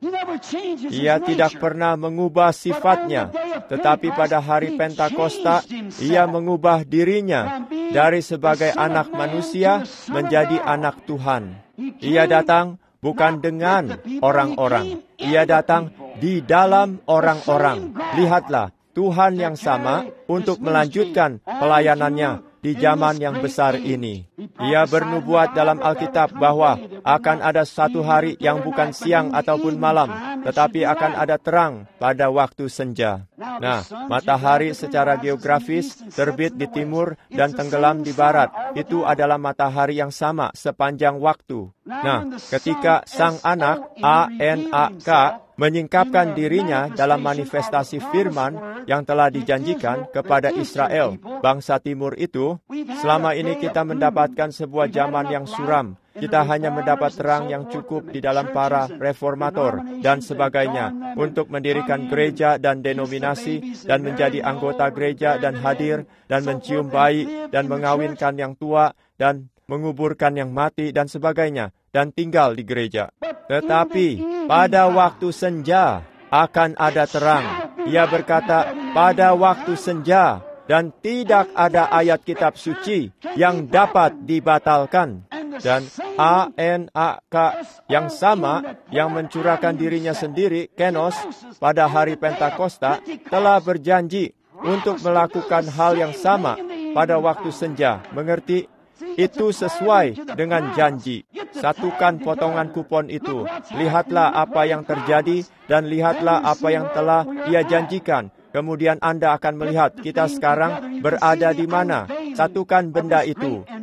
Ia tidak pernah mengubah sifatnya, tetapi pada hari Pentakosta, ia mengubah dirinya dari sebagai anak manusia menjadi anak Tuhan. Ia datang bukan dengan orang-orang, ia datang di dalam orang-orang. Lihatlah, Tuhan yang sama untuk melanjutkan pelayanannya di zaman yang besar ini. Ia bernubuat dalam Alkitab bahwa akan ada satu hari yang bukan siang ataupun malam, tetapi akan ada terang pada waktu senja. Nah, matahari secara geografis terbit di timur dan tenggelam di barat. Itu adalah matahari yang sama sepanjang waktu. Nah, ketika sang anak, A N A K, menyingkapkan dirinya dalam manifestasi firman yang telah dijanjikan kepada Israel, bangsa timur itu, selama ini kita mendapatkan sebuah zaman yang suram. Kita hanya mendapat terang yang cukup di dalam para reformator dan sebagainya untuk mendirikan gereja dan denominasi dan menjadi anggota gereja dan hadir dan mencium bayi dan mengawinkan yang tua dan menguburkan yang mati dan sebagainya dan tinggal di gereja. Tetapi pada waktu senja akan ada terang. Ia berkata, pada waktu senja, dan tidak ada ayat kitab suci yang dapat dibatalkan. Dan A N A K yang sama, yang mencurahkan dirinya sendiri, Kenos, pada hari Pentakosta, telah berjanji untuk melakukan hal yang sama pada waktu senja. Mengerti? Itu sesuai dengan janji. Satukan potongan kupon itu. Lihatlah apa yang terjadi dan lihatlah apa yang telah ia janjikan. Kemudian Anda akan melihat kita sekarang berada di mana. Satukan benda itu.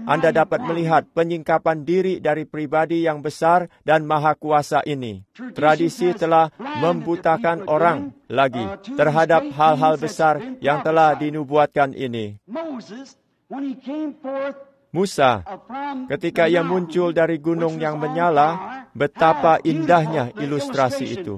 Anda dapat melihat penyingkapan diri dari pribadi yang besar dan maha kuasa ini. Tradisi telah membutakan orang lagi terhadap hal-hal besar yang telah dinubuatkan ini. Musa, ketika ia muncul dari gunung yang menyala, betapa indahnya ilustrasi itu.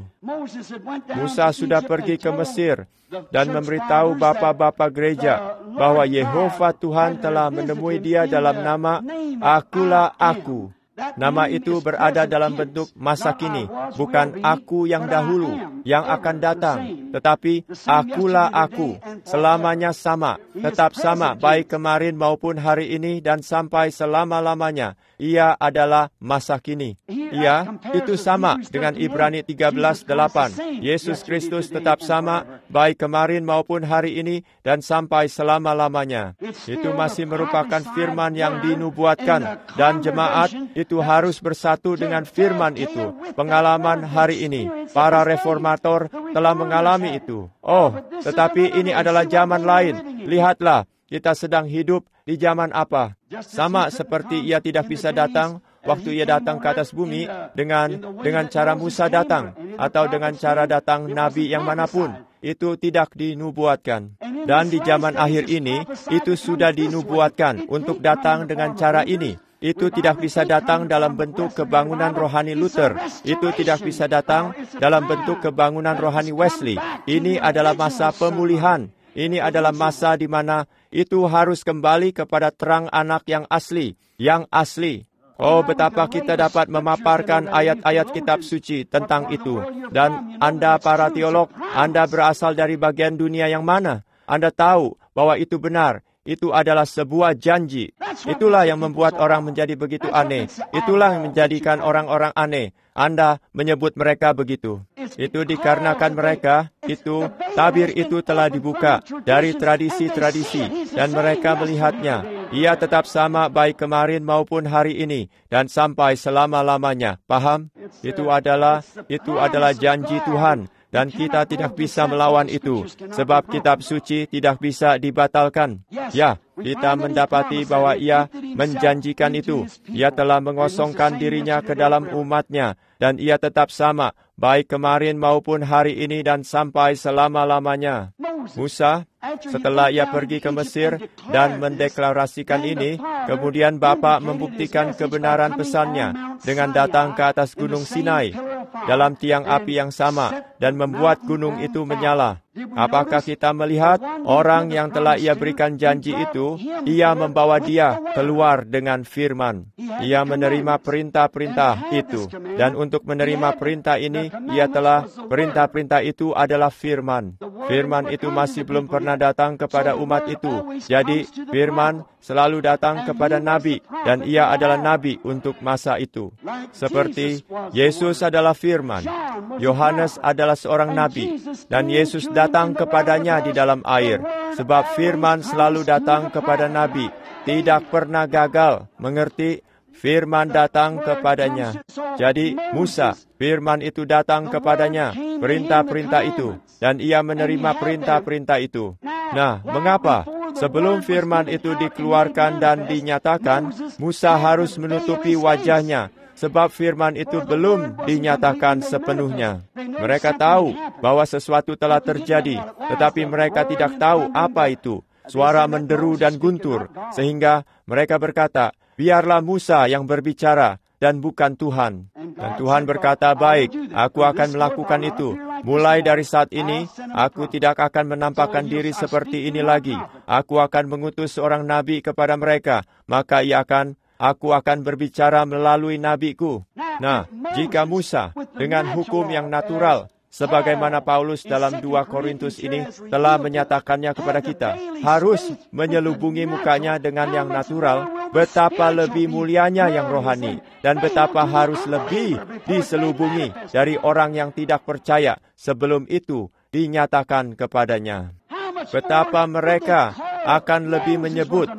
Musa sudah pergi ke Mesir dan memberitahu bapa-bapa gereja bahwa Yehova Tuhan telah menemui dia dalam nama Akulah Aku. Nama itu berada dalam bentuk masa kini, bukan aku yang dahulu, yang akan datang, tetapi akulah aku, selamanya sama, tetap sama, baik kemarin maupun hari ini dan sampai selama-lamanya. Ia adalah masa kini. Ia, itu sama dengan Ibrani tiga belas delapan. Yesus Kristus tetap sama, baik kemarin maupun hari ini dan sampai selama-lamanya. Itu masih merupakan firman yang dinubuatkan, dan jemaat itu harus bersatu dengan firman itu. Pengalaman hari ini, para reformator telah mengalami itu. Oh, tetapi ini adalah zaman lain. Lihatlah, kita sedang hidup di zaman apa? Sama seperti ia tidak bisa datang waktu ia datang ke atas bumi dengan dengan cara Musa datang, atau dengan cara datang nabi yang manapun. Itu tidak dinubuatkan. Dan di zaman akhir ini, itu sudah dinubuatkan untuk datang dengan cara ini. Itu tidak bisa datang dalam bentuk kebangunan rohani Luther. Itu tidak bisa datang dalam bentuk kebangunan rohani Wesley. Ini adalah masa pemulihan. Ini adalah masa di mana itu harus kembali kepada terang anak yang asli, yang asli. Oh, betapa kita dapat memaparkan ayat-ayat kitab suci tentang itu. Dan Anda para teolog, Anda berasal dari bagian dunia yang mana? Anda tahu bahwa itu benar. Itu adalah sebuah janji. Itulah yang membuat orang menjadi begitu aneh. Itulah yang menjadikan orang-orang aneh. Anda menyebut mereka begitu. Itu dikarenakan mereka, itu, tabir itu telah dibuka dari tradisi-tradisi, dan mereka melihatnya. Ia tetap sama baik kemarin maupun hari ini, dan sampai selama-lamanya. Paham? Itu adalah, itu adalah janji Tuhan. Dan kita tidak bisa melawan itu, sebab kitab suci tidak bisa dibatalkan. Ya, kita mendapati bahwa ia menjanjikan itu. Ia telah mengosongkan dirinya ke dalam umatnya, dan ia tetap sama, baik kemarin maupun hari ini dan sampai selama-lamanya. Musa, setelah ia pergi ke Mesir dan mendeklarasikan ini, kemudian Bapa membuktikan kebenaran pesannya dengan datang ke atas gunung Sinai dalam tiang api yang sama dan membuat gunung itu menyala. Apakah kita melihat orang yang telah ia berikan janji itu, ia membawa dia keluar dengan firman. Ia menerima perintah-perintah itu. Dan untuk menerima perintah ini, ia telah, perintah-perintah itu adalah firman. Firman itu masih belum pernah datang kepada umat itu. Jadi, firman selalu datang kepada nabi, dan ia adalah nabi untuk masa itu. Seperti Yesus adalah firman, Yohanes adalah seorang nabi, dan Yesus datang kepadanya di dalam air. Sebab firman selalu datang kepada nabi, tidak pernah gagal. Mengerti? Firman datang kepadanya. Jadi Musa, firman itu datang kepadanya, perintah-perintah itu, dan ia menerima perintah-perintah itu. Nah, mengapa? Sebelum firman itu dikeluarkan dan dinyatakan, Musa harus menutupi wajahnya, sebab firman itu belum dinyatakan sepenuhnya. Mereka tahu bahwa sesuatu telah terjadi, tetapi mereka tidak tahu apa itu. Suara menderu dan guntur, sehingga mereka berkata, biarlah Musa yang berbicara, dan bukan Tuhan. Dan Tuhan berkata, baik, aku akan melakukan itu. Mulai dari saat ini, aku tidak akan menampakkan diri seperti ini lagi. Aku akan mengutus seorang nabi kepada mereka, maka ia akan, aku akan berbicara melalui nabiku. Nah, jika Musa dengan hukum yang natural, sebagaimana Paulus dalam dua Korintus ini telah menyatakannya kepada kita, harus menyelubungi mukanya dengan yang natural, betapa lebih mulianya yang rohani, dan betapa harus lebih diselubungi dari orang yang tidak percaya sebelum itu dinyatakan kepadanya. Betapa mereka akan lebih menyebut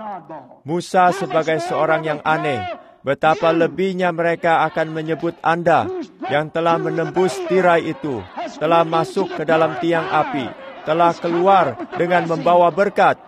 Musa sebagai seorang yang aneh. Betapa lebihnya mereka akan menyebut Anda yang telah menembus tirai itu, telah masuk ke dalam tiang api, telah keluar dengan membawa berkat.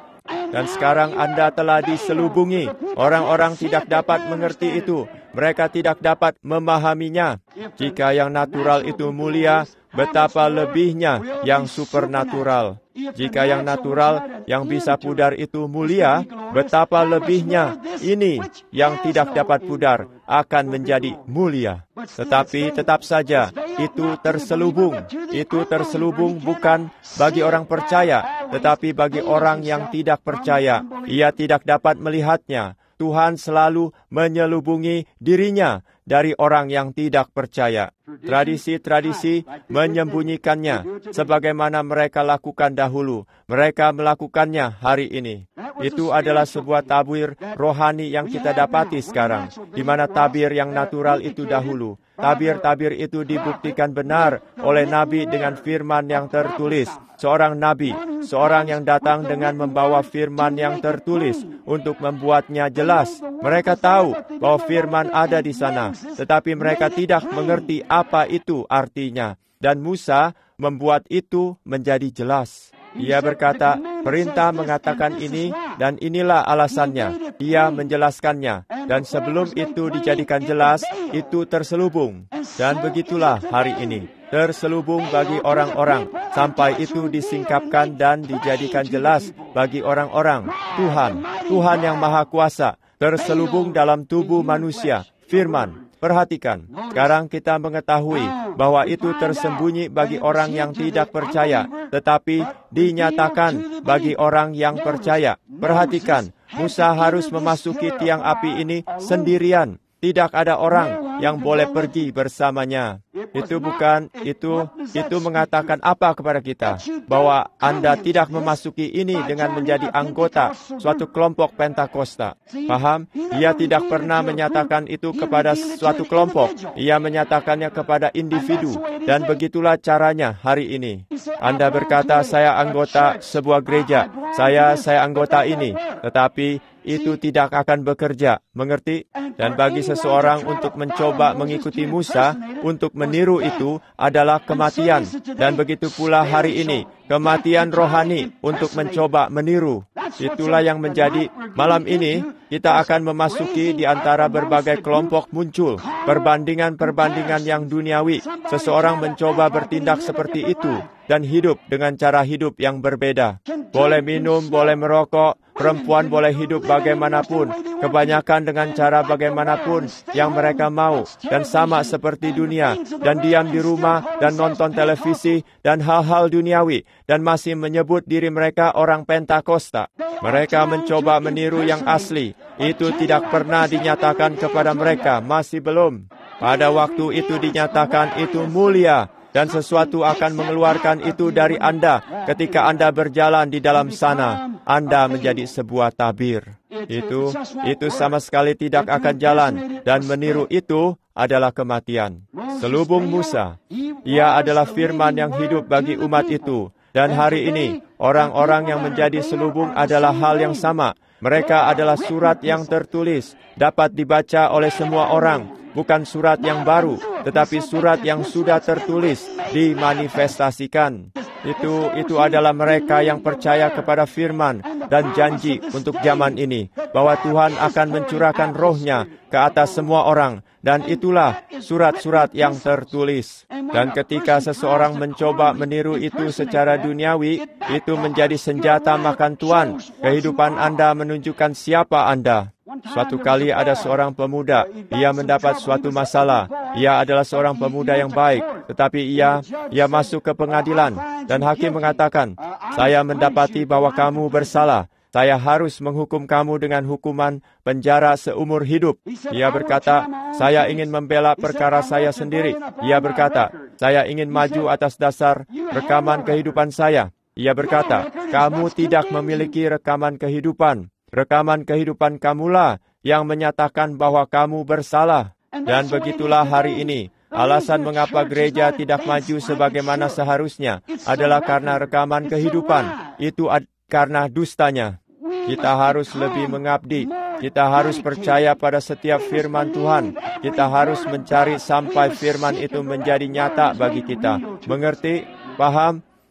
Dan sekarang Anda telah diselubungi. Orang-orang tidak dapat mengerti itu. Mereka tidak dapat memahaminya. Jika yang natural itu mulia, betapa lebihnya yang supernatural. Jika yang natural, yang bisa pudar itu mulia, betapa lebihnya ini yang tidak dapat pudar akan menjadi mulia. Tetapi tetap saja, itu terselubung. Itu terselubung bukan bagi orang percaya, tetapi bagi orang yang tidak percaya. Ia tidak dapat melihatnya. Tuhan selalu menyelubungi dirinya dari orang yang tidak percaya. Tradisi-tradisi menyembunyikannya, sebagaimana mereka lakukan dahulu. Mereka melakukannya hari ini. Itu adalah sebuah tabir rohani yang kita dapati sekarang, di mana tabir yang natural itu dahulu. Tabir-tabir itu dibuktikan benar oleh nabi dengan firman yang tertulis. Seorang nabi, seorang yang datang dengan membawa firman yang tertulis untuk membuatnya jelas. Mereka tahu bahwa firman ada di sana, tetapi mereka tidak mengerti apa itu artinya. Dan Musa membuat itu menjadi jelas. Ia berkata, perintah mengatakan ini, dan inilah alasannya. Ia menjelaskannya, dan sebelum itu dijadikan jelas, itu terselubung. Dan begitulah hari ini, terselubung bagi orang-orang, sampai itu disingkapkan dan dijadikan jelas bagi orang-orang. Tuhan, Tuhan yang Maha Kuasa, terselubung dalam tubuh manusia, firman. Perhatikan, sekarang kita mengetahui bahwa itu tersembunyi bagi orang yang tidak percaya, tetapi dinyatakan bagi orang yang percaya. Perhatikan, Musa harus memasuki tiang api ini sendirian. Tidak ada orang yang boleh pergi bersamanya. Itu bukan, itu, itu mengatakan apa kepada kita? Bahwa Anda tidak memasuki ini dengan menjadi anggota suatu kelompok Pentakosta. Paham? Ia tidak pernah menyatakan itu kepada suatu kelompok. Ia menyatakannya kepada individu. Dan begitulah caranya hari ini. Anda berkata, saya anggota sebuah gereja. Saya, saya anggota ini. Tetapi itu tidak akan bekerja, mengerti? Dan bagi seseorang untuk mencoba mengikuti Musa, untuk meniru itu adalah kematian. Dan begitu pula hari ini, kematian rohani untuk mencoba meniru. Itulah yang menjadi malam ini, kita akan memasuki di antara berbagai kelompok muncul, perbandingan-perbandingan yang duniawi. Seseorang mencoba bertindak seperti itu, dan hidup dengan cara hidup yang berbeda. Boleh minum, boleh merokok, perempuan boleh hidup bagaimanapun, kebanyakan dengan cara bagaimanapun yang mereka mau, dan sama seperti dunia, dan diam di rumah, dan nonton televisi, dan hal-hal duniawi, dan masih menyebut diri mereka orang Pentakosta. Mereka mencoba meniru yang asli. Itu tidak pernah dinyatakan kepada mereka, masih belum. Pada waktu itu dinyatakan itu mulia, dan sesuatu akan mengeluarkan itu dari Anda ketika Anda berjalan di dalam sana. Anda menjadi sebuah tabir. Itu, itu sama sekali tidak akan jalan, dan meniru itu adalah kematian. Selubung Musa, ia adalah firman yang hidup bagi umat itu. Dan hari ini, orang-orang yang menjadi selubung adalah hal yang sama. Mereka adalah surat yang tertulis, dapat dibaca oleh semua orang. Bukan surat yang baru, tetapi surat yang sudah tertulis, dimanifestasikan. Itu itu adalah mereka yang percaya kepada firman dan janji untuk zaman ini, bahwa Tuhan akan mencurahkan rohnya ke atas semua orang, dan itulah surat-surat yang tertulis. Dan ketika seseorang mencoba meniru itu secara duniawi, itu menjadi senjata makan tuan. Kehidupan Anda menunjukkan siapa Anda. Suatu kali ada seorang pemuda, ia mendapat suatu masalah. Ia adalah seorang pemuda yang baik, tetapi ia ia masuk ke pengadilan, dan hakim mengatakan, saya mendapati bahwa kamu bersalah. Saya harus menghukum kamu dengan hukuman penjara seumur hidup. Ia berkata, saya ingin membela perkara saya sendiri. Ia berkata, saya ingin maju atas dasar rekaman kehidupan saya. Ia berkata, kamu tidak memiliki rekaman kehidupan. Rekaman kehidupan kamulah yang menyatakan bahwa kamu bersalah. Dan begitulah hari ini. Alasan mengapa gereja tidak maju sebagaimana seharusnya adalah karena rekaman kehidupan. Itu ad- karena dustanya. Kita harus lebih mengabdi. Kita harus percaya pada setiap firman Tuhan. Kita harus mencari sampai firman itu menjadi nyata bagi kita. Mengerti? Paham?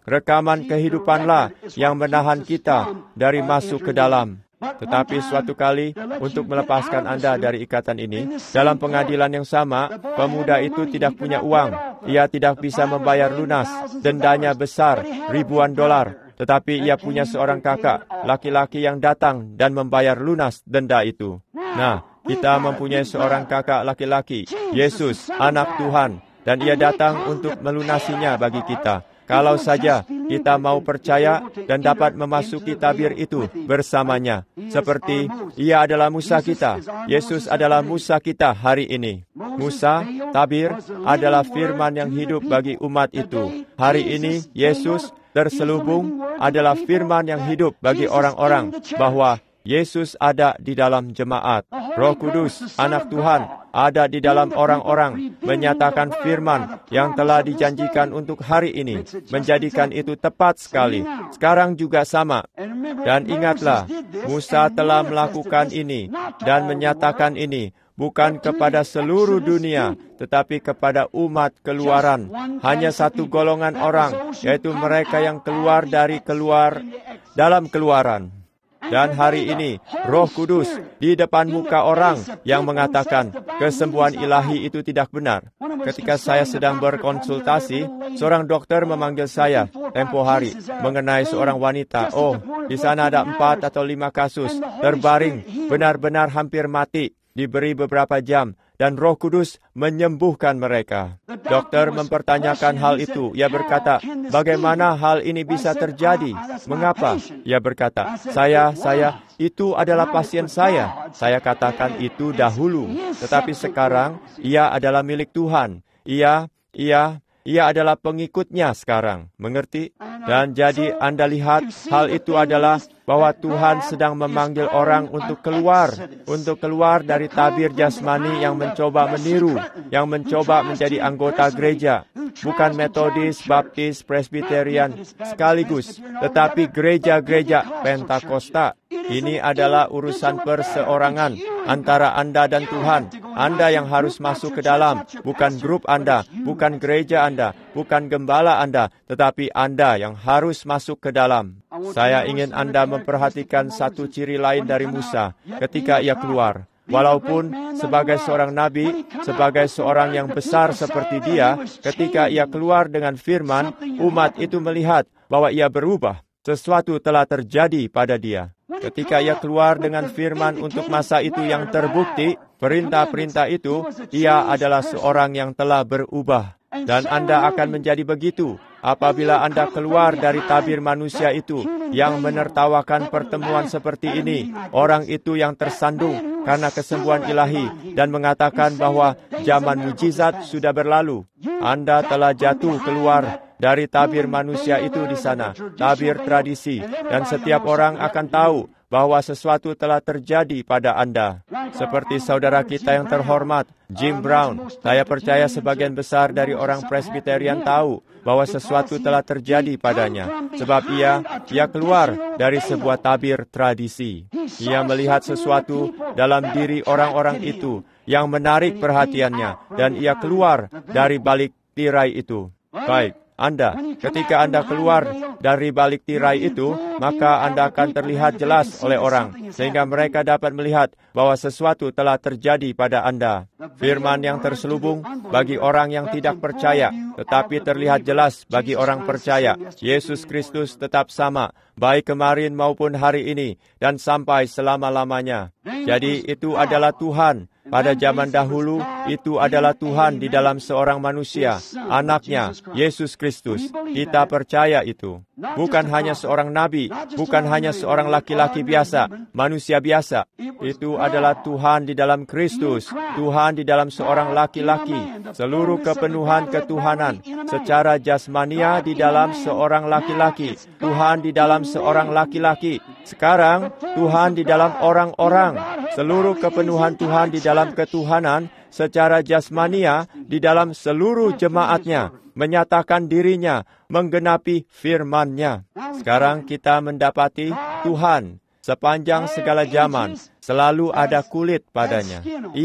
rekaman kehidupanlah yang menahan kita dari masuk ke dalam. Tetapi suatu kali, untuk melepaskan Anda dari ikatan ini, dalam pengadilan yang sama, pemuda itu tidak punya uang. Ia tidak bisa membayar lunas. Dendanya besar, ribuan dolar. Tetapi ia punya seorang kakak, laki-laki yang datang dan membayar lunas denda itu. Nah, kita mempunyai seorang kakak laki-laki, Yesus, anak Tuhan, dan ia datang untuk melunasinya bagi kita. Kalau saja kita mau percaya dan dapat memasuki tabir itu bersamanya. Seperti ia adalah Musa kita, Yesus adalah Musa kita hari ini. Musa, tabir, adalah firman yang hidup bagi umat itu. Hari ini, Yesus terselubung adalah firman yang hidup bagi orang-orang bahwa Yesus ada di dalam jemaat. Roh Kudus, anak Tuhan, ada di dalam orang-orang, menyatakan firman yang telah dijanjikan untuk hari ini, menjadikan itu tepat sekali. Sekarang juga sama. Dan ingatlah, Musa telah melakukan ini dan menyatakan ini, bukan kepada seluruh dunia, tetapi kepada umat keluaran. Hanya satu golongan orang, yaitu mereka yang keluar dari keluar dalam keluaran. Dan hari ini, Roh Kudus di depan muka orang yang mengatakan kesembuhan ilahi itu tidak benar. Ketika saya sedang berkonsultasi, seorang dokter memanggil saya tempo hari mengenai seorang wanita. Oh, di sana ada empat atau lima kasus, terbaring, benar-benar hampir mati, diberi beberapa jam, dan Roh Kudus menyembuhkan mereka. Dokter mempertanyakan hal itu. Ia berkata, bagaimana hal ini bisa terjadi? Mengapa? Ia berkata, saya, saya, itu adalah pasien saya. Saya katakan itu dahulu. Tetapi sekarang, ia adalah milik Tuhan. Ia, ia, ia adalah pengikutnya sekarang. Mengerti? Dan jadi Anda lihat, hal itu adalah bahwa Tuhan sedang memanggil orang untuk keluar, untuk keluar dari tabir jasmani yang mencoba meniru, yang mencoba menjadi anggota gereja, bukan Metodis, Baptis, Presbyterian sekaligus, tetapi gereja-gereja Pentakosta. Ini adalah urusan perseorangan antara Anda dan Tuhan. Anda yang harus masuk ke dalam, bukan grup Anda, bukan gereja Anda, bukan gembala Anda, tetapi Anda yang harus masuk ke dalam. Saya ingin Anda memperhatikan satu ciri lain dari Musa ketika ia keluar. Walaupun sebagai seorang nabi, sebagai seorang yang besar seperti dia, ketika ia keluar dengan firman, umat itu melihat bahwa ia berubah. Sesuatu telah terjadi pada dia. Ketika ia keluar dengan firman untuk masa itu yang terbukti, perintah-perintah itu, ia adalah seorang yang telah berubah. Dan Anda akan menjadi begitu apabila Anda keluar dari tabir manusia itu yang menertawakan pertemuan seperti ini. Orang itu yang tersandung karena kesembuhan ilahi dan mengatakan bahwa zaman mujizat sudah berlalu. Anda telah jatuh keluar dari tabir manusia itu di sana, tabir tradisi, dan setiap orang akan tahu bahwa sesuatu telah terjadi pada Anda. Seperti saudara kita yang terhormat, Jim Brown, saya percaya sebagian besar dari orang Presbyterian tahu bahwa sesuatu telah terjadi padanya, sebab ia, ia keluar dari sebuah tabir tradisi. Ia melihat sesuatu dalam diri orang-orang itu yang menarik perhatiannya, dan ia keluar dari balik tirai itu. Baik. Anda, ketika Anda keluar dari balik tirai itu, maka Anda akan terlihat jelas oleh orang, sehingga mereka dapat melihat bahwa sesuatu telah terjadi pada Anda. Firman yang terselubung bagi orang yang tidak percaya, tetapi terlihat jelas bagi orang percaya. Yesus Kristus tetap sama, baik kemarin maupun hari ini, dan sampai selama-lamanya. Jadi itu adalah Tuhan. Pada zaman dahulu, itu adalah Tuhan di dalam seorang manusia, anaknya, Yesus Kristus. Kita percaya itu. Bukan hanya seorang nabi, bukan hanya seorang laki-laki biasa, manusia biasa. Itu adalah Tuhan di dalam Kristus, Tuhan di dalam seorang laki-laki. Seluruh kepenuhan ketuhanan secara jasmania di dalam seorang laki-laki, Tuhan di dalam seorang laki-laki. Sekarang, Tuhan di dalam orang-orang. Seluruh kepenuhan Tuhan di dalam ketuhanan secara jasmania di dalam seluruh jemaatnya, menyatakan dirinya, menggenapi firman-Nya. Sekarang kita mendapati Tuhan sepanjang segala zaman selalu ada kulit padanya. Iya,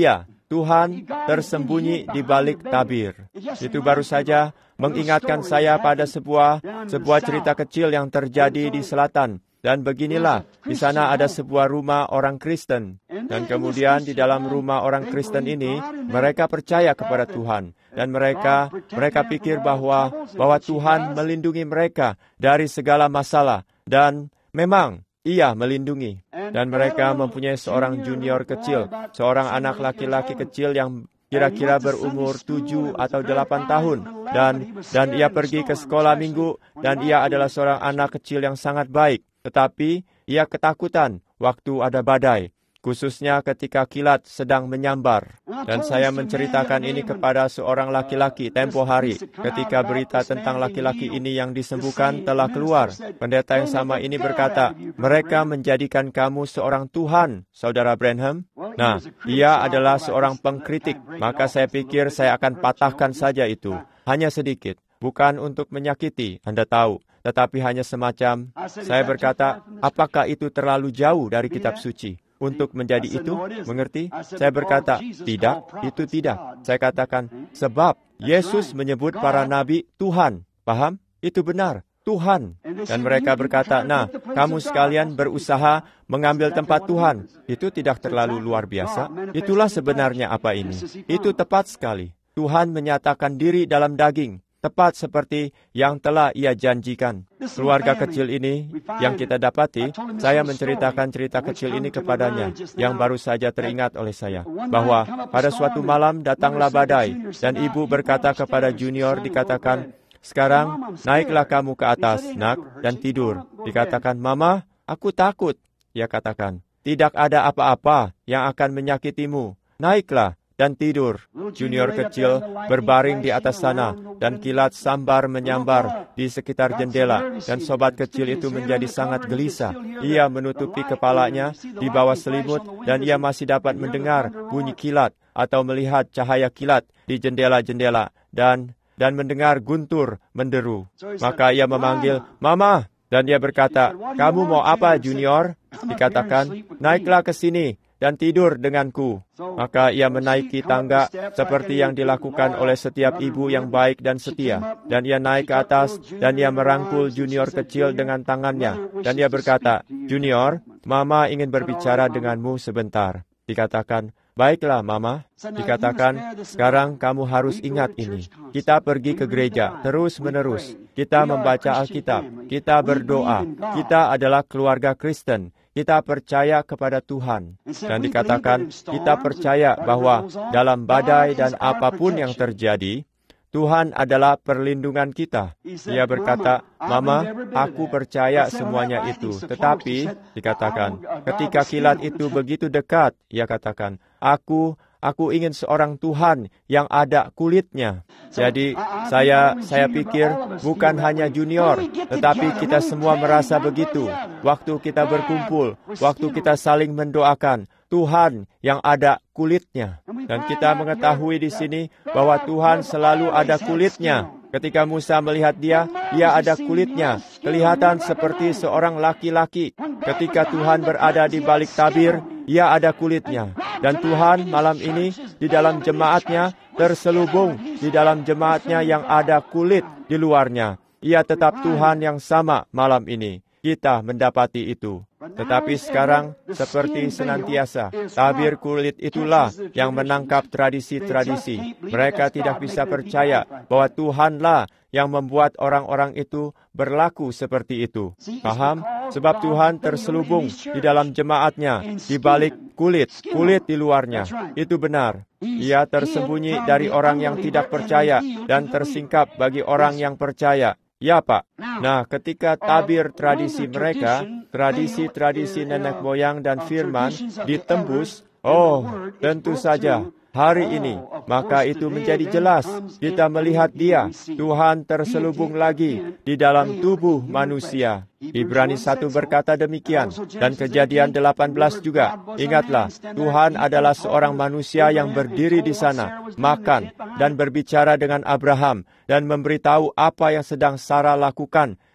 Tuhan tersembunyi di balik tabir. Itu baru saja mengingatkan saya pada sebuah sebuah cerita kecil yang terjadi di selatan. Dan beginilah, di sana ada sebuah rumah orang Kristen. Dan kemudian di dalam rumah orang Kristen ini, mereka percaya kepada Tuhan. Dan mereka mereka pikir bahwa bahwa Tuhan melindungi mereka dari segala masalah. Dan memang Ia melindungi. Dan mereka mempunyai seorang junior kecil, seorang anak laki-laki kecil yang kira-kira berumur tujuh atau delapan tahun. Dan dan ia pergi ke sekolah minggu, dan ia adalah seorang anak kecil yang sangat baik. Tetapi ia ketakutan waktu ada badai, khususnya ketika kilat sedang menyambar. Dan saya menceritakan ini kepada seorang laki-laki tempo hari. Ketika berita tentang laki-laki ini yang disembuhkan telah keluar, pendeta yang sama ini berkata, mereka menjadikan kamu seorang Tuhan, Saudara Branham. Nah, ia adalah seorang pengkritik, maka saya pikir saya akan patahkan saja itu. Hanya sedikit, bukan untuk menyakiti, Anda tahu. Tetapi hanya semacam, saya berkata, apakah itu terlalu jauh dari kitab suci? Untuk menjadi itu, mengerti? Saya berkata, tidak, itu tidak. Saya katakan, sebab Yesus menyebut para nabi Tuhan. Paham? Itu benar, Tuhan. Dan mereka berkata, nah, kamu sekalian berusaha mengambil tempat Tuhan. Itu tidak terlalu luar biasa. Itulah sebenarnya apa ini. Itu tepat sekali. Tuhan menyatakan diri dalam daging. Tepat seperti yang telah Ia janjikan. Keluarga kecil ini yang kita dapati, saya menceritakan cerita kecil ini kepadanya, yang baru saja teringat oleh saya, bahwa pada suatu malam datanglah badai, dan ibu berkata kepada junior, dikatakan, sekarang naiklah kamu ke atas, nak, dan tidur. Dikatakan, Mama, aku takut. Ia katakan, tidak ada apa-apa yang akan menyakitimu. Naiklah dan tidur. Junior kecil berbaring di atas sana, dan kilat sambar menyambar di sekitar jendela, dan sobat kecil itu menjadi sangat gelisah. Ia menutupi kepalanya di bawah selimut, dan ia masih dapat mendengar bunyi kilat atau melihat cahaya kilat di jendela-jendela, dan dan mendengar guntur menderu. Maka ia memanggil, Mama! Dan dia berkata, kamu mau apa, Junior? Dikatakan, naiklah ke sini dan tidur denganku. Maka ia menaiki tangga seperti yang dilakukan oleh setiap ibu yang baik dan setia. Dan ia naik ke atas dan ia merangkul junior kecil dengan tangannya. Dan ia berkata, Junior, Mama ingin berbicara denganmu sebentar. Dikatakan, baiklah, Mama. Dikatakan, sekarang kamu harus ingat ini. Kita pergi ke gereja terus-menerus. Kita membaca Alkitab. Kita berdoa. Kita adalah keluarga Kristen. Kita percaya kepada Tuhan. Dan dikatakan, kita percaya bahwa dalam badai dan apapun yang terjadi, Tuhan adalah perlindungan kita. Dia berkata, Mama, aku percaya semuanya itu. Tetapi, dikatakan, ketika kilat itu begitu dekat, ia katakan, aku Aku ingin seorang Tuhan yang ada kulitnya. Jadi, saya saya pikir bukan hanya junior, tetapi kita semua merasa begitu. Waktu kita berkumpul, waktu kita saling mendoakan, Tuhan yang ada kulitnya. Dan kita mengetahui di sini bahwa Tuhan selalu ada kulitnya. Ketika Musa melihat dia, ia ada kulitnya, kelihatan seperti seorang laki-laki. Ketika Tuhan berada di balik tabir, ia ada kulitnya. Dan Tuhan malam ini di dalam jemaatnya terselubung di dalam jemaatnya yang ada kulit di luarnya. Ia tetap Tuhan yang sama malam ini. Kita mendapati itu. Tetapi sekarang, seperti senantiasa, tabir kulit itulah yang menangkap tradisi-tradisi. Mereka tidak bisa percaya bahwa Tuhanlah yang membuat orang-orang itu berlaku seperti itu. Paham? Sebab Tuhan terselubung di dalam jemaatnya, di balik kulit, kulit di luarnya. Itu benar. Ia tersembunyi dari orang yang tidak percaya dan tersingkap bagi orang yang percaya. Ya, Pak. Nah, ketika tabir tradisi mereka, tradisi-tradisi nenek moyang dan firman ditembus, oh, tentu saja, hari ini, maka itu menjadi jelas. Kita melihat dia, Tuhan terselubung lagi di dalam tubuh manusia. Ibrani satu berkata demikian, dan Kejadian delapan belas juga. Ingatlah, Tuhan adalah seorang manusia yang berdiri di sana, makan, dan berbicara dengan Abraham, dan memberitahu apa yang sedang Sarah lakukan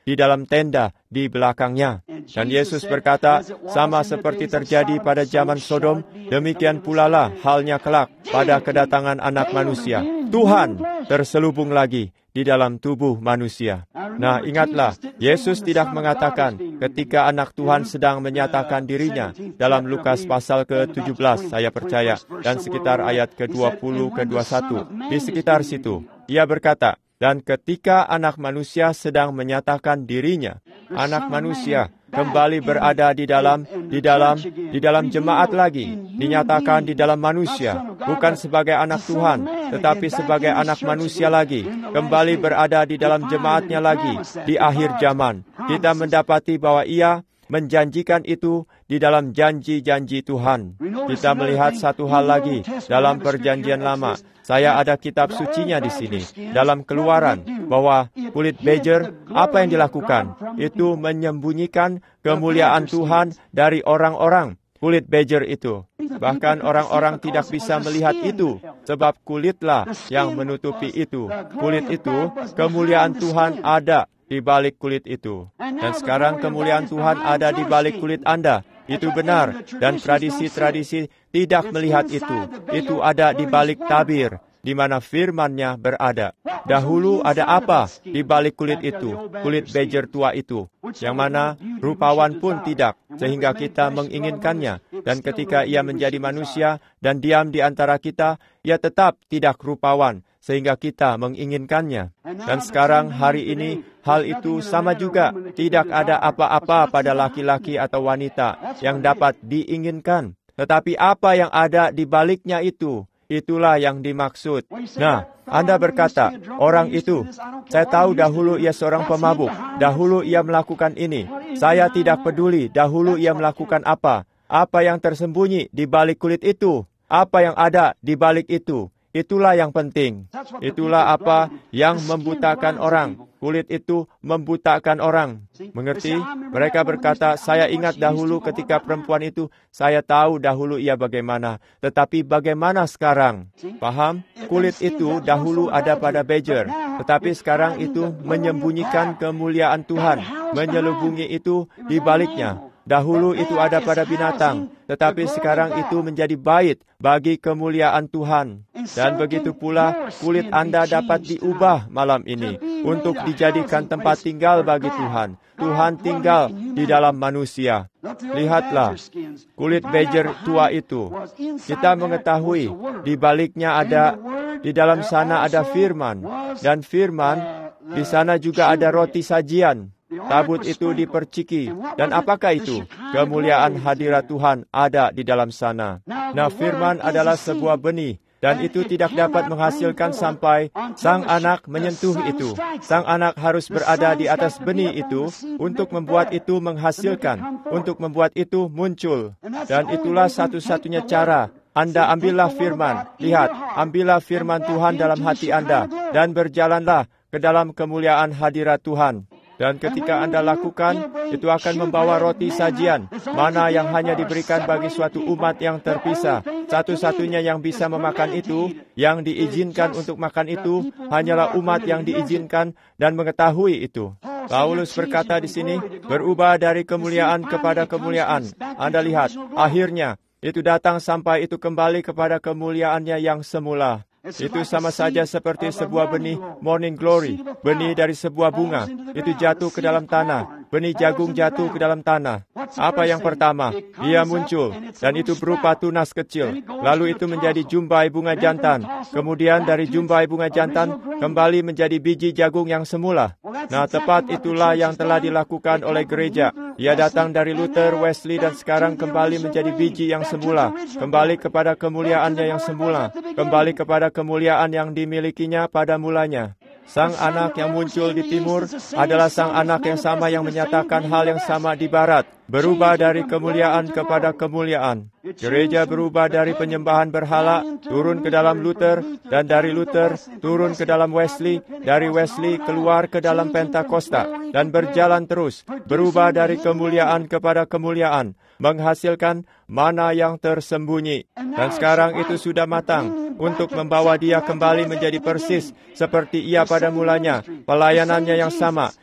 di dalam tenda di belakangnya. Dan Yesus berkata, sama seperti terjadi pada zaman Sodom, demikian pula lah halnya kelak pada kedatangan Anak Manusia. Tuhan terselubung lagi di dalam tubuh manusia. Nah, ingatlah, Yesus tidak mengatakan ketika Anak Tuhan sedang menyatakan dirinya dalam Lukas pasal ke tujuh belas, saya percaya, dan sekitar ayat ke dua puluh ke dua puluh satu. Di sekitar situ, Ia berkata, dan ketika Anak Manusia sedang menyatakan dirinya, Anak Manusia kembali berada di dalam, di dalam, di dalam jemaat lagi, dinyatakan di dalam manusia, bukan sebagai anak Tuhan, tetapi sebagai anak manusia lagi, kembali berada di dalam jemaatnya lagi, di akhir zaman. Kita mendapati bahwa Ia menjanjikan itu di dalam janji-janji Tuhan. Kita melihat satu hal lagi dalam Perjanjian Lama. Saya ada kitab sucinya di sini. Dalam Keluaran, bahwa kulit bejer, apa yang dilakukan? Itu menyembunyikan kemuliaan Tuhan dari orang-orang. Kulit bejer itu. Bahkan orang-orang tidak bisa melihat itu, sebab kulitlah yang menutupi itu. Kulit itu, kemuliaan Tuhan ada di balik kulit itu. Dan sekarang kemuliaan Tuhan ada di balik kulit Anda. Itu benar, dan tradisi-tradisi tidak melihat itu. Itu ada di balik tabir, di mana firman-Nya berada. Dahulu ada apa di balik kulit itu, kulit bejer tua itu, yang mana rupawan pun tidak, sehingga kita menginginkannya. Dan ketika Ia menjadi manusia dan diam di antara kita, Ia tetap tidak rupawan, sehingga kita menginginkannya. Dan sekarang hari ini, hal itu sama juga. Tidak ada apa-apa pada laki-laki atau wanita yang dapat diinginkan. Tetapi apa yang ada di baliknya itu, itulah yang dimaksud. Nah, Anda berkata, orang itu, saya tahu dahulu ia seorang pemabuk, dahulu ia melakukan ini. Saya tidak peduli dahulu ia melakukan apa. Apa yang tersembunyi di balik kulit itu, apa yang ada di balik itu, itulah yang penting. Itulah apa yang membutakan orang. Kulit itu membutakan orang. Mengerti? Mereka berkata, saya ingat dahulu ketika perempuan itu, saya tahu dahulu ia bagaimana. Tetapi bagaimana sekarang? Paham? Kulit itu dahulu ada pada bejer. Tetapi sekarang itu menyembunyikan kemuliaan Tuhan. Menyelubungi itu di baliknya. Dahulu itu ada pada binatang, tetapi sekarang itu menjadi bait bagi kemuliaan Tuhan. Dan begitu pula kulit Anda dapat diubah malam ini untuk dijadikan tempat tinggal bagi Tuhan. Tuhan tinggal di dalam manusia. Lihatlah, kulit bejer tua itu. Kita mengetahui di baliknya ada, di dalam sana ada firman. Dan firman, di sana juga ada roti sajian. Tabut itu diperciki. Dan apakah itu? Kemuliaan hadirat Tuhan ada di dalam sana. Nah, firman adalah sebuah benih. Dan itu tidak dapat menghasilkan sampai sang anak menyentuh itu. Sang anak harus berada di atas benih itu untuk membuat itu menghasilkan, untuk membuat itu muncul. Dan itulah satu-satunya cara. Anda ambillah firman. Lihat, ambillah firman Tuhan dalam hati Anda. Dan berjalanlah ke dalam kemuliaan hadirat Tuhan. Dan ketika Anda lakukan, itu akan membawa roti sajian, mana yang hanya diberikan bagi suatu umat yang terpisah. Satu-satunya yang bisa memakan itu, yang diizinkan untuk makan itu, hanyalah umat yang diizinkan dan mengetahui itu. Paulus berkata di sini, berubah dari kemuliaan kepada kemuliaan. Anda lihat, akhirnya, itu datang sampai itu kembali kepada kemuliaannya yang semula. Itu sama saja seperti sebuah benih morning glory, benih dari sebuah bunga. Itu jatuh ke dalam tanah, benih jagung jatuh ke dalam tanah. Apa yang pertama? Ia muncul, dan itu berupa tunas kecil. Lalu itu menjadi jumbai bunga jantan. Kemudian dari jumbai bunga jantan, kembali menjadi biji jagung yang semula. Nah, tepat itulah yang telah dilakukan oleh gereja. Ia datang dari Luther, Wesley, dan sekarang kembali menjadi biji yang semula. Kembali kepada kemuliaannya yang semula. Kembali kepada kemuliaan yang dimilikinya pada mulanya. Sang anak yang muncul di timur adalah sang anak yang sama yang menyatakan hal yang sama di barat. Berubah dari kemuliaan kepada kemuliaan. Gereja berubah dari penyembahan berhala, turun ke dalam Luther, dan dari Luther, turun ke dalam Wesley, dari Wesley keluar ke dalam Pentakosta, dan berjalan terus, berubah dari kemuliaan kepada kemuliaan, menghasilkan mana yang tersembunyi. Dan sekarang itu sudah matang, untuk membawa dia kembali menjadi persis, seperti ia pada mulanya, pelayanannya yang sama.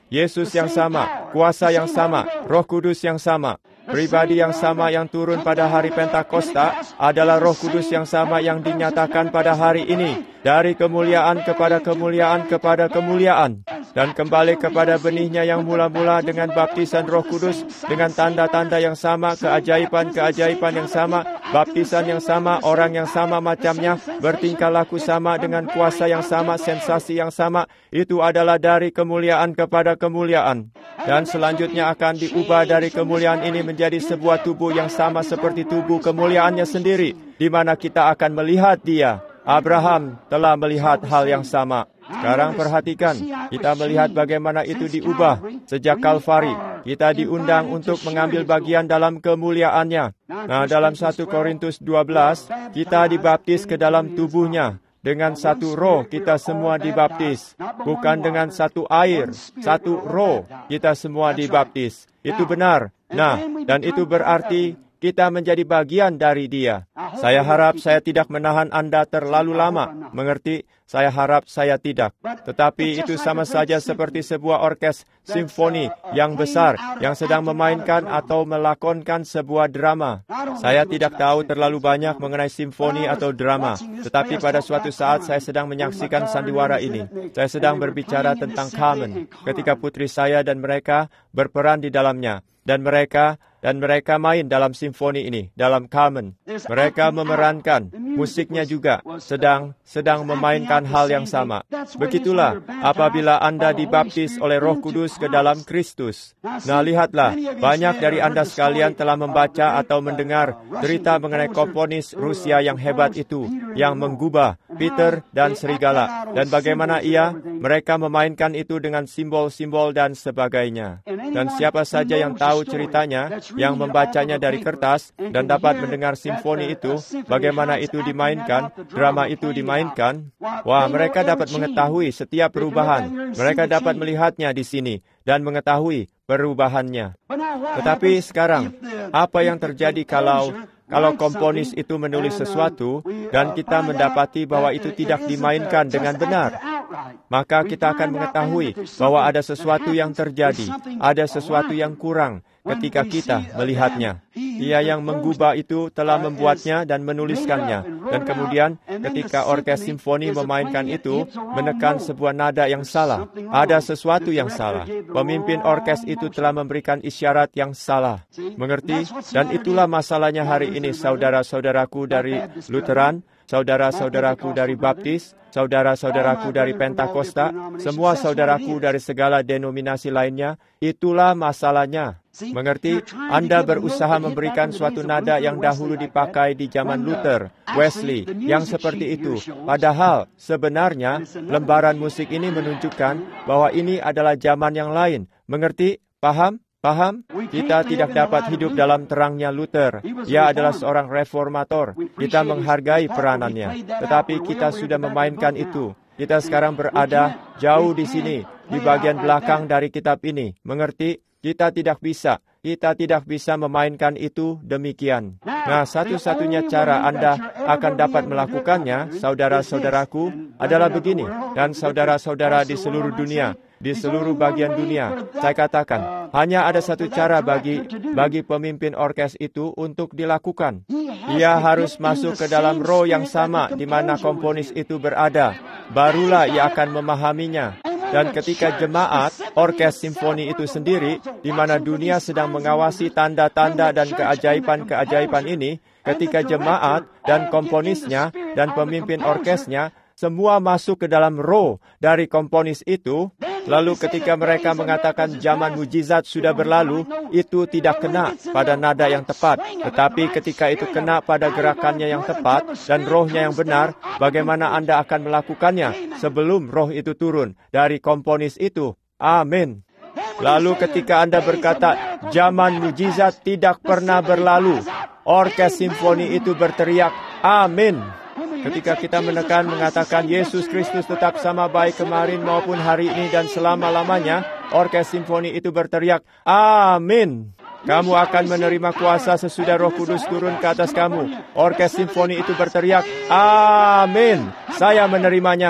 Yesus yang sama, kuasa yang sama, Roh Kudus yang sama. Pribadi yang sama yang turun pada hari Pentakosta adalah Roh Kudus yang sama yang dinyatakan pada hari ini. Dari kemuliaan kepada kemuliaan kepada kemuliaan. Dan kembali kepada benihnya yang mula-mula dengan baptisan Roh Kudus, dengan tanda-tanda yang sama, keajaiban-keajaiban yang sama, baptisan yang sama, orang yang sama macamnya, bertingkah laku sama dengan kuasa yang sama, sensasi yang sama. Itu adalah dari kemuliaan kepada kemuliaan. Dan selanjutnya akan diubah dari kemuliaan ini menjadi sebuah tubuh yang sama seperti tubuh kemuliaannya sendiri, di mana kita akan melihat Dia. Abraham telah melihat hal yang sama. Sekarang perhatikan, kita melihat bagaimana itu diubah. Sejak Kalvari, kita diundang untuk mengambil bagian dalam kemuliaannya. Nah, dalam satu Korintus dua belas, kita dibaptis ke dalam tubuhnya. Dengan satu roh kita semua dibaptis. Bukan dengan satu air, satu roh kita semua dibaptis. Itu benar. Nah, dan itu berarti kita menjadi bagian dari Dia. Saya harap saya tidak menahan Anda terlalu lama. Mengerti? Saya harap saya tidak. Tetapi itu sama saja seperti sebuah orkes simfoni yang besar yang sedang memainkan atau melakonkan sebuah drama. Saya tidak tahu terlalu banyak mengenai simfoni atau drama. Tetapi pada suatu saat saya sedang menyaksikan sandiwara ini. Saya sedang berbicara tentang Carmen. Ketika putri saya dan mereka berperan di dalamnya. Dan mereka dan mereka main dalam simfoni ini, dalam Carmen. Mereka memerankan, musiknya juga sedang sedang memainkan hal yang sama. Begitulah apabila Anda dibaptis oleh Roh Kudus ke dalam Kristus. Nah, lihatlah, banyak dari Anda sekalian telah membaca atau mendengar cerita mengenai komponis Rusia yang hebat itu, yang menggubah Peter dan serigala, dan bagaimana ia, mereka memainkan itu dengan simbol-simbol dan sebagainya. Dan siapa saja yang tahu ceritanya, yang membacanya dari kertas, dan dapat mendengar simfoni itu, bagaimana itu dimainkan, drama itu dimainkan, wah, mereka dapat mengetahui setiap perubahan. Mereka dapat melihatnya di sini, dan mengetahui perubahannya. Tetapi sekarang, apa yang terjadi kalau Kalau komponis itu menulis sesuatu dan kita mendapati bahwa itu tidak dimainkan dengan benar, maka kita akan mengetahui bahwa ada sesuatu yang terjadi, ada sesuatu yang kurang ketika kita melihatnya. Ia yang menggubah itu telah membuatnya dan menuliskannya. Dan kemudian ketika orkes simfoni memainkan itu, menekan sebuah nada yang salah. Ada sesuatu yang salah. Pemimpin orkes itu telah memberikan isyarat yang salah. Mengerti? Dan itulah masalahnya hari ini, saudara-saudaraku dari Lutheran, saudara-saudaraku dari Baptis, saudara-saudaraku dari Pentakosta, semua saudaraku dari segala denominasi lainnya, itulah masalahnya. Mengerti? Anda berusaha memberikan suatu nada yang dahulu dipakai di zaman Luther, Wesley, yang seperti itu. Padahal, sebenarnya, lembaran musik ini menunjukkan bahwa ini adalah zaman yang lain. Mengerti? Paham? Paham? Kita tidak dapat hidup dalam terangnya Luther. Ia adalah seorang reformator. Kita menghargai peranannya. Tetapi kita sudah memainkan itu. Kita sekarang berada jauh di sini, di bagian belakang dari kitab ini. Mengerti? Kita tidak bisa. Kita tidak bisa memainkan itu demikian. Nah, satu-satunya cara Anda akan dapat melakukannya, saudara-saudaraku, adalah begini. Dan saudara-saudara di seluruh dunia, di seluruh bagian dunia, saya katakan, hanya ada satu cara bagi bagi pemimpin orkes itu untuk dilakukan. Ia harus masuk ke dalam roh yang sama di mana komponis itu berada. Barulah ia akan memahaminya. Dan ketika jemaat, orkes simfoni itu sendiri, di mana dunia sedang mengawasi tanda-tanda dan keajaiban-keajaiban ini, ketika jemaat dan komponisnya dan pemimpin orkesnya, semua masuk ke dalam roh dari komponis itu, lalu ketika mereka mengatakan zaman mujizat sudah berlalu, itu tidak kena pada nada yang tepat. Tetapi ketika itu kena pada gerakannya yang tepat dan rohnya yang benar, bagaimana Anda akan melakukannya sebelum roh itu turun dari komponis itu? Amin. Lalu ketika Anda berkata, zaman mujizat tidak pernah berlalu, orkes simfoni itu berteriak, amin. Ketika kita menekan mengatakan Yesus Kristus tetap sama baik kemarin maupun hari ini dan selama-lamanya, orkes simfoni itu berteriak, amin. Kamu akan menerima kuasa sesudah Roh Kudus turun ke atas kamu. Orkes simfoni itu berteriak, amin. Saya menerimanya.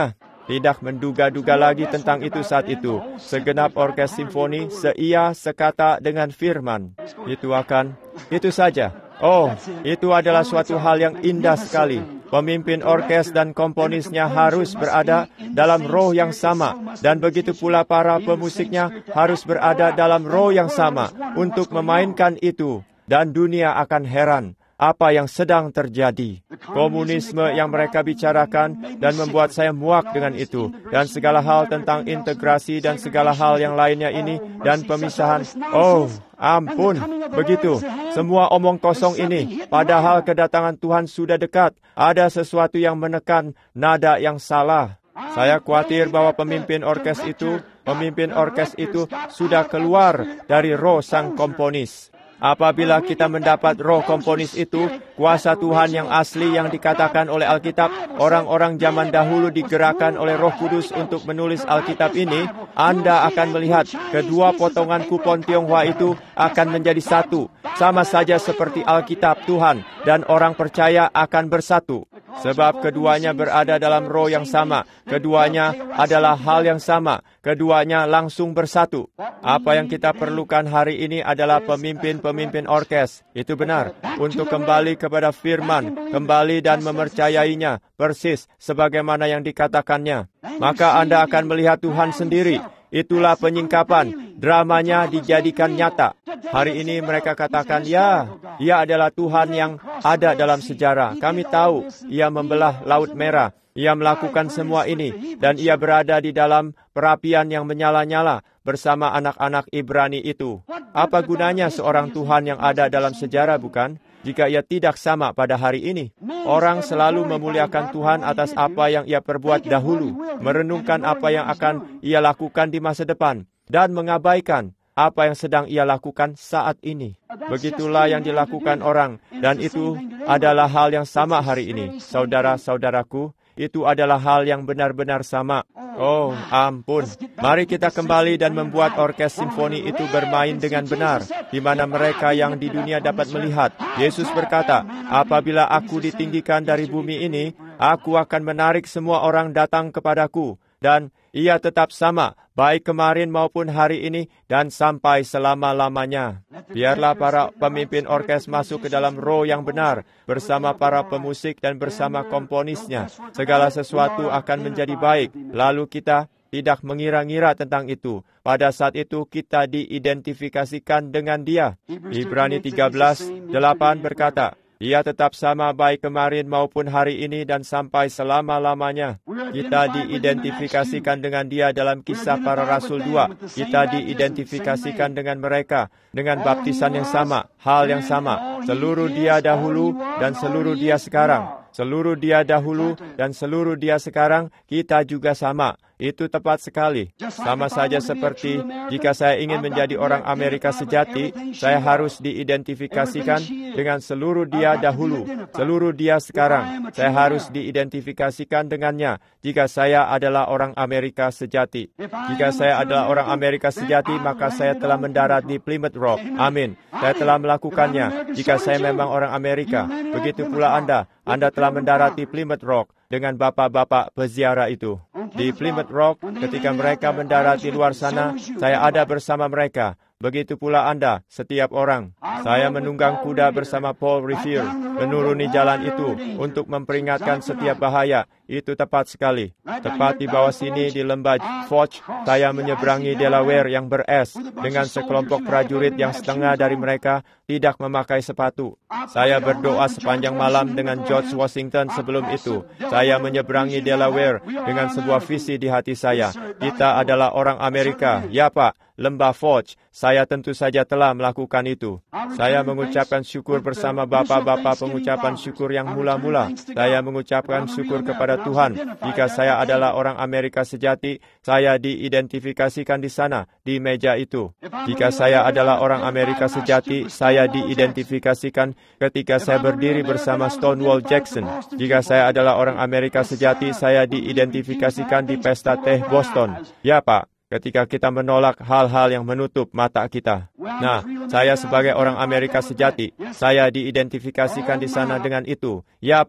Tidak menduga-duga lagi tentang itu saat itu. Segenap orkes simfoni seia sekata dengan firman. Itu akan, itu saja. Oh, itu adalah suatu hal yang indah sekali. Pemimpin orkes dan komponisnya harus berada dalam roh yang sama. Dan begitu pula para pemusiknya harus berada dalam roh yang sama untuk memainkan itu. Dan dunia akan heran apa yang sedang terjadi. Komunisme yang mereka bicarakan dan membuat saya muak dengan itu. Dan segala hal tentang integrasi dan segala hal yang lainnya ini dan pemisahan. Oh, ampun, begitu. Semua omong kosong ini. Padahal kedatangan Tuhan sudah dekat. Ada sesuatu yang menekan nada yang salah. Saya khawatir bahwa pemimpin orkes itu, pemimpin orkes itu sudah keluar dari roh sang komponis. Apabila kita mendapat roh komponis itu, kuasa Tuhan yang asli yang dikatakan oleh Alkitab, orang-orang zaman dahulu digerakkan oleh Roh Kudus untuk menulis Alkitab ini, Anda akan melihat kedua potongan kupon Tionghoa itu akan menjadi satu, sama saja seperti Alkitab Tuhan, dan orang percaya akan bersatu. Sebab keduanya berada dalam roh yang sama, keduanya adalah hal yang sama, keduanya langsung bersatu. Apa yang kita perlukan hari ini adalah pemimpin-pemimpin orkes, itu benar, untuk kembali kepada firman, kembali dan memercayainya, persis sebagaimana yang dikatakannya. Maka Anda akan melihat Tuhan sendiri. Itulah penyingkapan, dramanya dijadikan nyata. Hari ini mereka katakan, ya, Ia adalah Tuhan yang ada dalam sejarah. Kami tahu, Ia membelah Laut Merah. Ia melakukan semua ini, dan Ia berada di dalam perapian yang menyala-nyala bersama anak-anak Ibrani itu. Apa gunanya seorang Tuhan yang ada dalam sejarah, bukan? Jika Ia tidak sama pada hari ini. Orang selalu memuliakan Tuhan atas apa yang Ia perbuat dahulu, merenungkan apa yang akan Ia lakukan di masa depan, dan mengabaikan apa yang sedang Ia lakukan saat ini. Begitulah yang dilakukan orang, dan itu adalah hal yang sama hari ini. Saudara-saudaraku, itu adalah hal yang benar-benar sama. Oh, ampun. Mari kita kembali dan membuat orkes simfoni itu bermain dengan benar, di mana mereka yang di dunia dapat melihat. Yesus berkata, apabila aku ditinggikan dari bumi ini, aku akan menarik semua orang datang kepadaku. Dan Ia tetap sama, baik kemarin maupun hari ini, dan sampai selama-lamanya. Biarlah para pemimpin orkes masuk ke dalam roh yang benar, bersama para pemusik dan bersama komponisnya. Segala sesuatu akan menjadi baik, lalu kita tidak mengira-ngira tentang itu. Pada saat itu kita diidentifikasikan dengan Dia. Ibrani tiga belas delapan berkata, Ia tetap sama baik kemarin maupun hari ini dan sampai selama-lamanya. Kita diidentifikasikan dengan Dia dalam Kisah Para Rasul dua. Kita diidentifikasikan dengan mereka, dengan baptisan yang sama, hal yang sama. Seluruh Dia dahulu dan seluruh Dia sekarang. Seluruh Dia dahulu dan seluruh Dia sekarang, kita juga sama. Itu tepat sekali. Sama saja seperti jika saya ingin menjadi orang Amerika sejati, saya harus diidentifikasikan dengan seluruh Dia dahulu, seluruh Dia sekarang. Saya harus diidentifikasikan dengannya jika saya adalah orang Amerika sejati. Jika saya adalah orang Amerika sejati, maka saya telah mendarat di Plymouth Rock. Amin. Saya telah melakukannya. Jika saya memang orang Amerika, begitu pula Anda. Anda telah mendarat di Plymouth Rock dengan bapak-bapak peziarah itu. Di Plymouth Rock, ketika mereka mendarat di luar sana, saya ada bersama mereka. Begitu pula Anda, setiap orang. Saya menunggang kuda bersama Paul Revere, menuruni jalan itu untuk memperingatkan setiap bahaya. Itu tepat sekali. Tepat di bawah sini di lembah Foch, saya menyeberangi Delaware yang beres dengan sekelompok prajurit yang setengah dari mereka tidak memakai sepatu. Saya berdoa sepanjang malam dengan George Washington sebelum itu. Saya menyeberangi Delaware dengan sebuah visi di hati saya. Kita adalah orang Amerika. Ya Pak, lembah Foch. Saya tentu saja telah melakukan itu. Saya mengucapkan syukur bersama bapak-bapak pengucapan syukur yang mula-mula. Saya mengucapkan syukur kepada Tuhan. Jika saya adalah orang Amerika sejati, saya diidentifikasikan di sana, di meja itu. Jika saya adalah orang Amerika sejati, saya diidentifikasikan ketika saya berdiri bersama Stonewall Jackson. Jika saya adalah orang Amerika sejati, saya diidentifikasikan di pesta teh Boston. Ya Pak. Ketika kita menolak hal-hal yang menutup mata kita. Nah, saya sebagai orang Amerika sejati, saya diidentifikasikan di sana dengan itu. Ya Pak.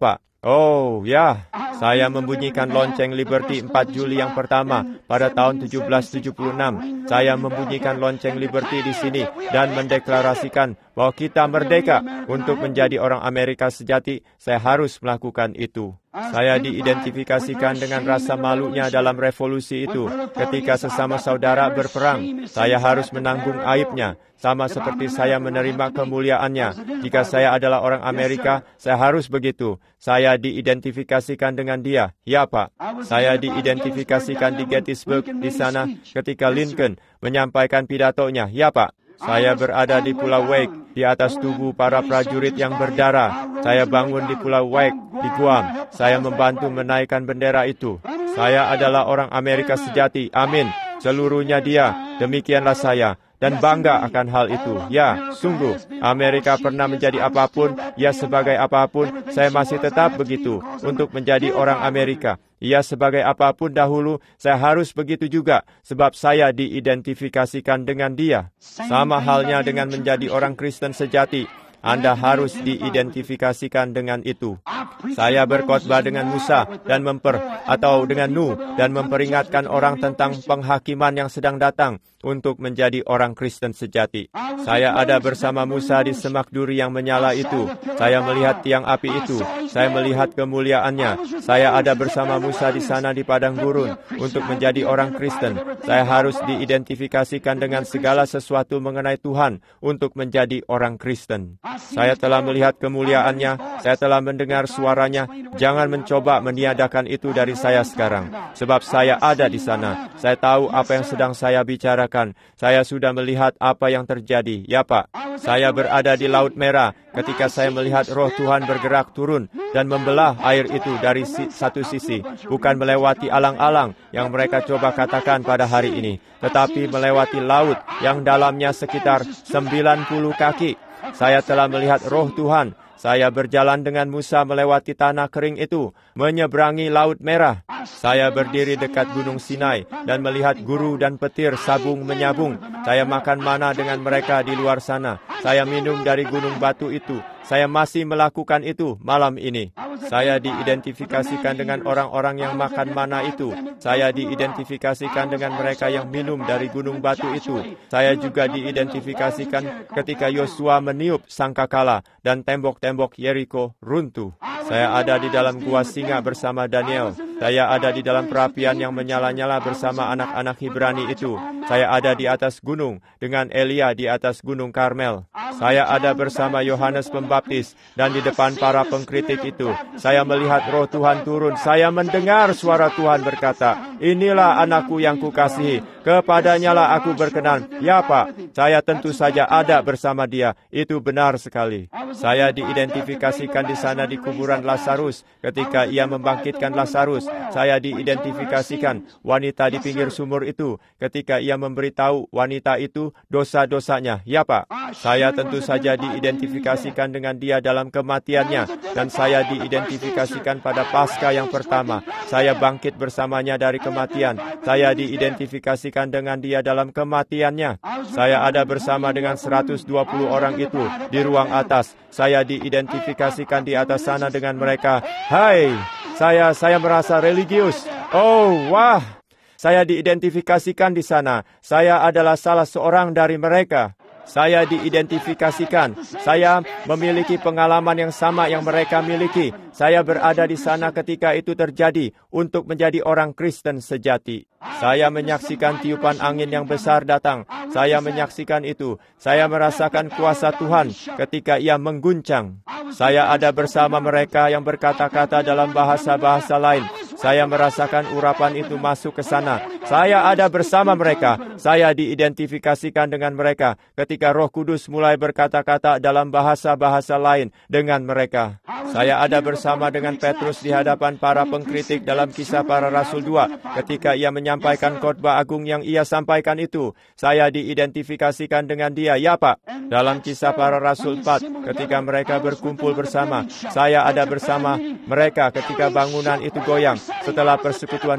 Oh, ya. Saya membunyikan lonceng Liberty empat Juli yang pertama pada tahun tujuh belas tujuh puluh enam. Saya membunyikan lonceng Liberty di sini dan mendeklarasikan bahwa kita merdeka untuk menjadi orang Amerika sejati. Saya harus melakukan itu. Saya diidentifikasikan dengan rasa malunya dalam revolusi itu. Ketika sesama saudara berperang, saya harus menanggung aibnya. Sama seperti saya menerima kemuliaannya. Jika saya adalah orang Amerika, saya harus begitu. Saya diidentifikasikan dengan dia. Ya, Pak. Saya diidentifikasikan di Gettysburg di sana ketika Lincoln menyampaikan pidatonya. Ya, Pak. Saya berada di Pulau Wake, di atas tubuh para prajurit yang berdarah. Saya bangun di Pulau Wake, di Guam. Saya membantu menaikkan bendera itu. Saya adalah orang Amerika sejati. Amin. Seluruhnya dia. Demikianlah saya. Dan bangga akan hal itu. Ya, sungguh, Amerika pernah menjadi apapun, ya sebagai apapun, saya masih tetap begitu untuk menjadi orang Amerika. Ya sebagai apapun dahulu, saya harus begitu juga, sebab saya diidentifikasikan dengan dia. Sama halnya dengan menjadi orang Kristen sejati. Anda harus diidentifikasikan dengan itu. Saya berkhotbah dengan Musa dan memper atau dengan Nuh dan memperingatkan orang tentang penghakiman yang sedang datang untuk menjadi orang Kristen sejati. Saya ada bersama Musa di semak duri yang menyala itu. Saya melihat tiang api itu. Saya melihat kemuliaannya. Saya ada bersama Musa di sana di padang gurun untuk menjadi orang Kristen. Saya harus diidentifikasikan dengan segala sesuatu mengenai Tuhan untuk menjadi orang Kristen. Saya telah melihat kemuliaannya, saya telah mendengar suaranya. Jangan mencoba meniadakan itu dari saya sekarang, sebab saya ada di sana. Saya tahu apa yang sedang saya bicarakan. Saya sudah melihat apa yang terjadi. Ya, Pak. Saya berada di Laut Merah ketika saya melihat Roh Tuhan bergerak turun dan membelah air itu dari si- satu sisi, bukan melewati alang-alang yang mereka coba katakan pada hari ini, tetapi melewati laut yang dalamnya sekitar sembilan puluh kaki. Saya telah melihat Roh Tuhan. Saya berjalan dengan Musa melewati tanah kering itu, menyeberangi Laut Merah. Saya berdiri dekat Gunung Sinai dan melihat guru dan petir sabung menyabung. Saya makan mana dengan mereka di luar sana. Saya minum dari gunung batu itu. Saya masih melakukan itu malam ini. Saya diidentifikasikan dengan orang-orang yang makan mana itu. Saya diidentifikasikan dengan mereka yang minum dari gunung batu itu. Saya juga diidentifikasikan ketika Yosua meniup sangkakala dan tembok-tembok Yeriko runtuh. Saya ada di dalam gua singa bersama Daniel. Saya ada di dalam perapian yang menyala-nyala bersama anak-anak Ibrani itu. Saya ada di atas gunung dengan Elia di atas gunung Karmel. Saya ada bersama Yohanes Pembaptis dan di depan para pengkritik itu. Saya melihat Roh Tuhan turun. Saya mendengar suara Tuhan berkata, "Inilah anakku yang kukasihi, kepadanyalah aku berkenan." Ya, Pak, saya tentu saja ada bersama dia. Itu benar sekali. Saya diidentifikasikan di sana di kuburan Lazarus ketika ia membangkitkan Lazarus. Saya diidentifikasikan wanita di pinggir sumur itu ketika ia memberitahu wanita itu dosa-dosanya. Ya, Pak, saya tentu saja diidentifikasikan dengan dia dalam kematiannya, dan saya diidentifikasikan pada Paskah yang pertama. Saya bangkit bersamanya dari kematian. Saya diidentifikasikan dengan dia dalam kematiannya. Saya ada bersama dengan seratus dua puluh orang itu di ruang atas. Saya diidentifikasikan di atas sana dengan mereka. Hai, saya saya merasa religius. Oh, wah. Saya diidentifikasikan di sana. Saya adalah salah seorang dari mereka. Saya diidentifikasikan. Saya memiliki pengalaman yang sama yang mereka miliki. Saya berada di sana ketika itu terjadi untuk menjadi orang Kristen sejati. Saya menyaksikan tiupan angin yang besar datang. Saya menyaksikan itu. Saya merasakan kuasa Tuhan ketika ia mengguncang. Saya ada bersama mereka yang berkata-kata dalam bahasa-bahasa lain. Saya merasakan urapan itu masuk ke sana. Saya ada bersama mereka. Saya diidentifikasikan dengan mereka ketika Roh Kudus mulai berkata-kata dalam bahasa-bahasa lain dengan mereka. Saya ada bersama dengan Petrus di hadapan para pengkritik dalam Kisah Para Rasul dua ketika ia menyampaikan khotbah agung yang ia sampaikan itu. Saya diidentifikasikan dengan dia. Ya, Pak. Dalam Kisah Para Rasul empat ketika mereka berkumpul bersama, saya ada bersama mereka ketika bangunan itu goyang setelah persekutuan doa.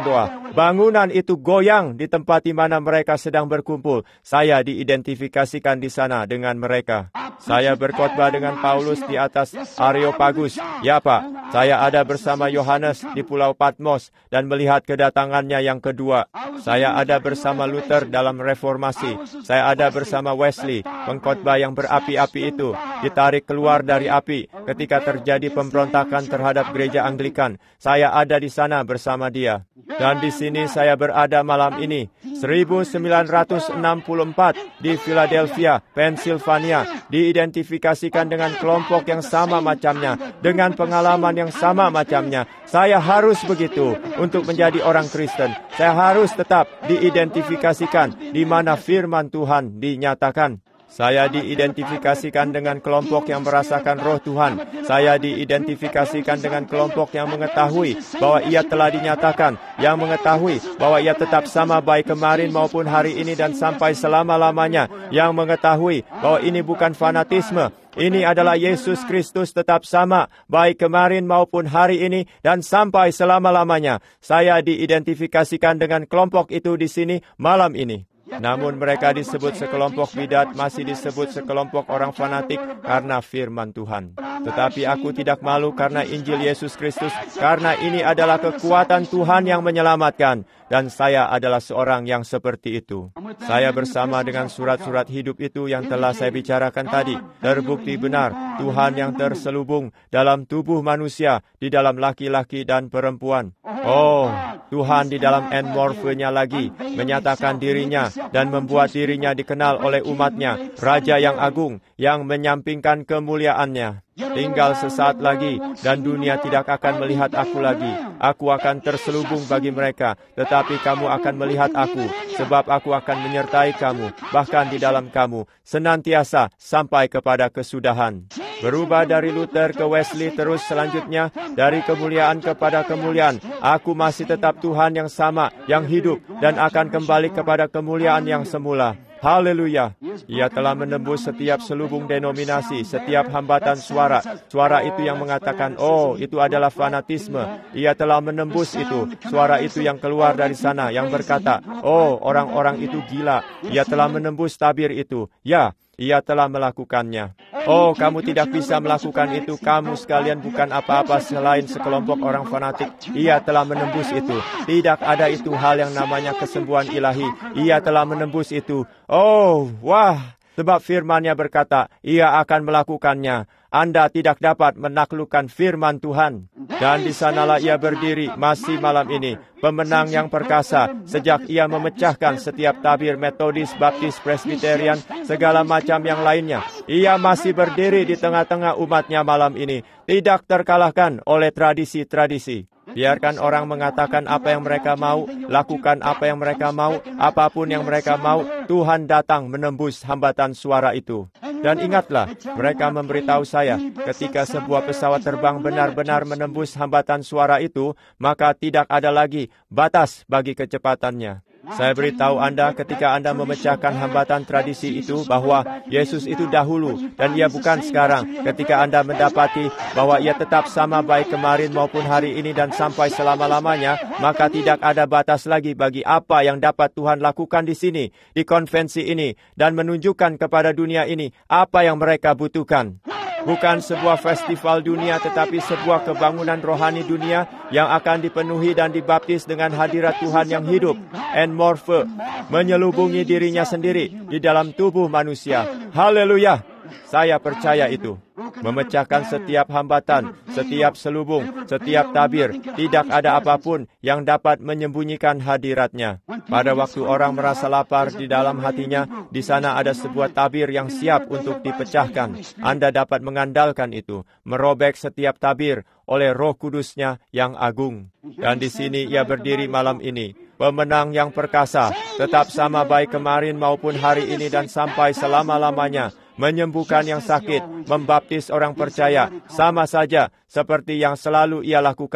bangunan itu goyang di tempat di mana mereka sedang berkumpul. Saya diidentifikasikan di sana dengan mereka. Saya berkhotbah dengan Paulus di atas Areopagus. Ya Pak, saya ada bersama Yohanes di Pulau Patmos dan melihat kedatangannya yang kedua. Saya ada bersama Luther dalam reformasi. Saya ada bersama Wesley, pengkhotbah yang berapi-api itu, ditarik keluar dari api ketika terjadi pemberontakan terhadap gereja Anglikan. Saya ada di sana bersama dia. Dan di sini saya berada malam ini, seribu sembilan ratus enam puluh empat di Philadelphia, Pennsylvania, diidentifikasikan dengan kelompok yang sama macamnya, dengan pengalaman yang sama macamnya. Saya harus begitu untuk menjadi orang Kristen. Saya harus tetap diidentifikasikan di mana firman Tuhan dinyatakan. Saya diidentifikasikan dengan kelompok yang merasakan roh Tuhan. Saya diidentifikasikan dengan kelompok yang mengetahui bahwa ia telah dinyatakan, yang mengetahui bahwa ia tetap sama baik kemarin maupun hari ini dan sampai selama-lamanya, yang mengetahui bahwa ini bukan fanatisme. Ini adalah Yesus Kristus tetap sama, baik kemarin maupun hari ini dan sampai selama-lamanya. Saya diidentifikasikan dengan kelompok itu di sini malam ini. Namun mereka disebut sekelompok bidat, masih disebut sekelompok orang fanatik karena firman Tuhan. Tetapi aku tidak malu karena Injil Yesus Kristus, karena ini adalah kekuatan Tuhan yang menyelamatkan. Dan saya adalah seorang yang seperti itu. Saya bersama dengan surat-surat hidup itu yang telah saya bicarakan tadi. Terbukti benar, Tuhan yang terselubung dalam tubuh manusia, di dalam laki-laki dan perempuan. Oh, Tuhan di dalam enmorfenya lagi, menyatakan dirinya dan membuat dirinya dikenal oleh umatnya, Raja yang agung, yang menyampingkan kemuliaannya. Tinggal sesaat lagi, dan dunia tidak akan melihat aku lagi. Aku akan terselubung bagi mereka, tetapi kamu akan melihat aku, sebab aku akan menyertai kamu, bahkan di dalam kamu, senantiasa sampai kepada kesudahan. Berubah dari Luther ke Wesley, terus selanjutnya, dari kemuliaan kepada kemuliaan. Aku masih tetap Tuhan yang sama, yang hidup, dan akan kembali kepada kemuliaan yang semula. Haleluya. Ia telah menembus setiap selubung denominasi, setiap hambatan suara. Suara itu yang mengatakan, oh, itu adalah fanatisme. Ia telah menembus itu. Suara itu yang keluar dari sana, yang berkata, oh, orang-orang itu gila. Ia telah menembus tabir itu. Ya, ia telah melakukannya. Oh, kamu tidak bisa melakukan itu. Kamu sekalian bukan apa-apa selain sekelompok orang fanatik. Ia telah menembus itu. Tidak ada itu hal yang namanya kesembuhan ilahi. Ia telah menembus itu. Oh, wah. Sebab firman-Nya berkata, ia akan melakukannya. Anda tidak dapat menaklukkan firman Tuhan. Dan di sanalah ia berdiri masih malam ini. Pemenang yang perkasa, sejak ia memecahkan setiap tabir Metodis, Baptis, Presbyterian, segala macam yang lainnya. Ia masih berdiri di tengah-tengah umatnya malam ini. Tidak terkalahkan oleh tradisi-tradisi. Biarkan orang mengatakan apa yang mereka mau, lakukan apa yang mereka mau, apapun yang mereka mau, Tuhan datang menembus hambatan suara itu. Dan ingatlah, mereka memberitahu saya, ketika sebuah pesawat terbang benar-benar menembus hambatan suara itu, maka tidak ada lagi batas bagi kecepatannya. Saya beritahu Anda ketika Anda memecahkan hambatan tradisi itu bahwa Yesus itu dahulu dan ia bukan sekarang. Ketika Anda mendapati bahwa ia tetap sama baik kemarin maupun hari ini dan sampai selama-lamanya, maka tidak ada batas lagi bagi apa yang dapat Tuhan lakukan di sini, di konvensi ini, dan menunjukkan kepada dunia ini apa yang mereka butuhkan. Bukan sebuah festival dunia, tetapi sebuah kebangunan rohani dunia yang akan dipenuhi dan dibaptis dengan hadirat Tuhan yang hidup, enmorphe, menyelubungi dirinya sendiri di dalam tubuh manusia. Haleluya! Saya percaya itu. Memecahkan setiap hambatan, setiap selubung, setiap tabir. Tidak ada apapun yang dapat menyembunyikan hadiratnya. Pada waktu orang merasa lapar di dalam hatinya, di sana ada sebuah tabir yang siap untuk dipecahkan. Anda dapat mengandalkan itu, merobek setiap tabir oleh Roh Kudus-Nya yang agung. Dan di sini ia berdiri malam ini. Pemenang yang perkasa, tetap sama baik kemarin maupun hari ini dan sampai selama-lamanya. Menyembuhkan yang sakit, membaptis orang percaya, sama saja seperti yang selalu ia lakukan.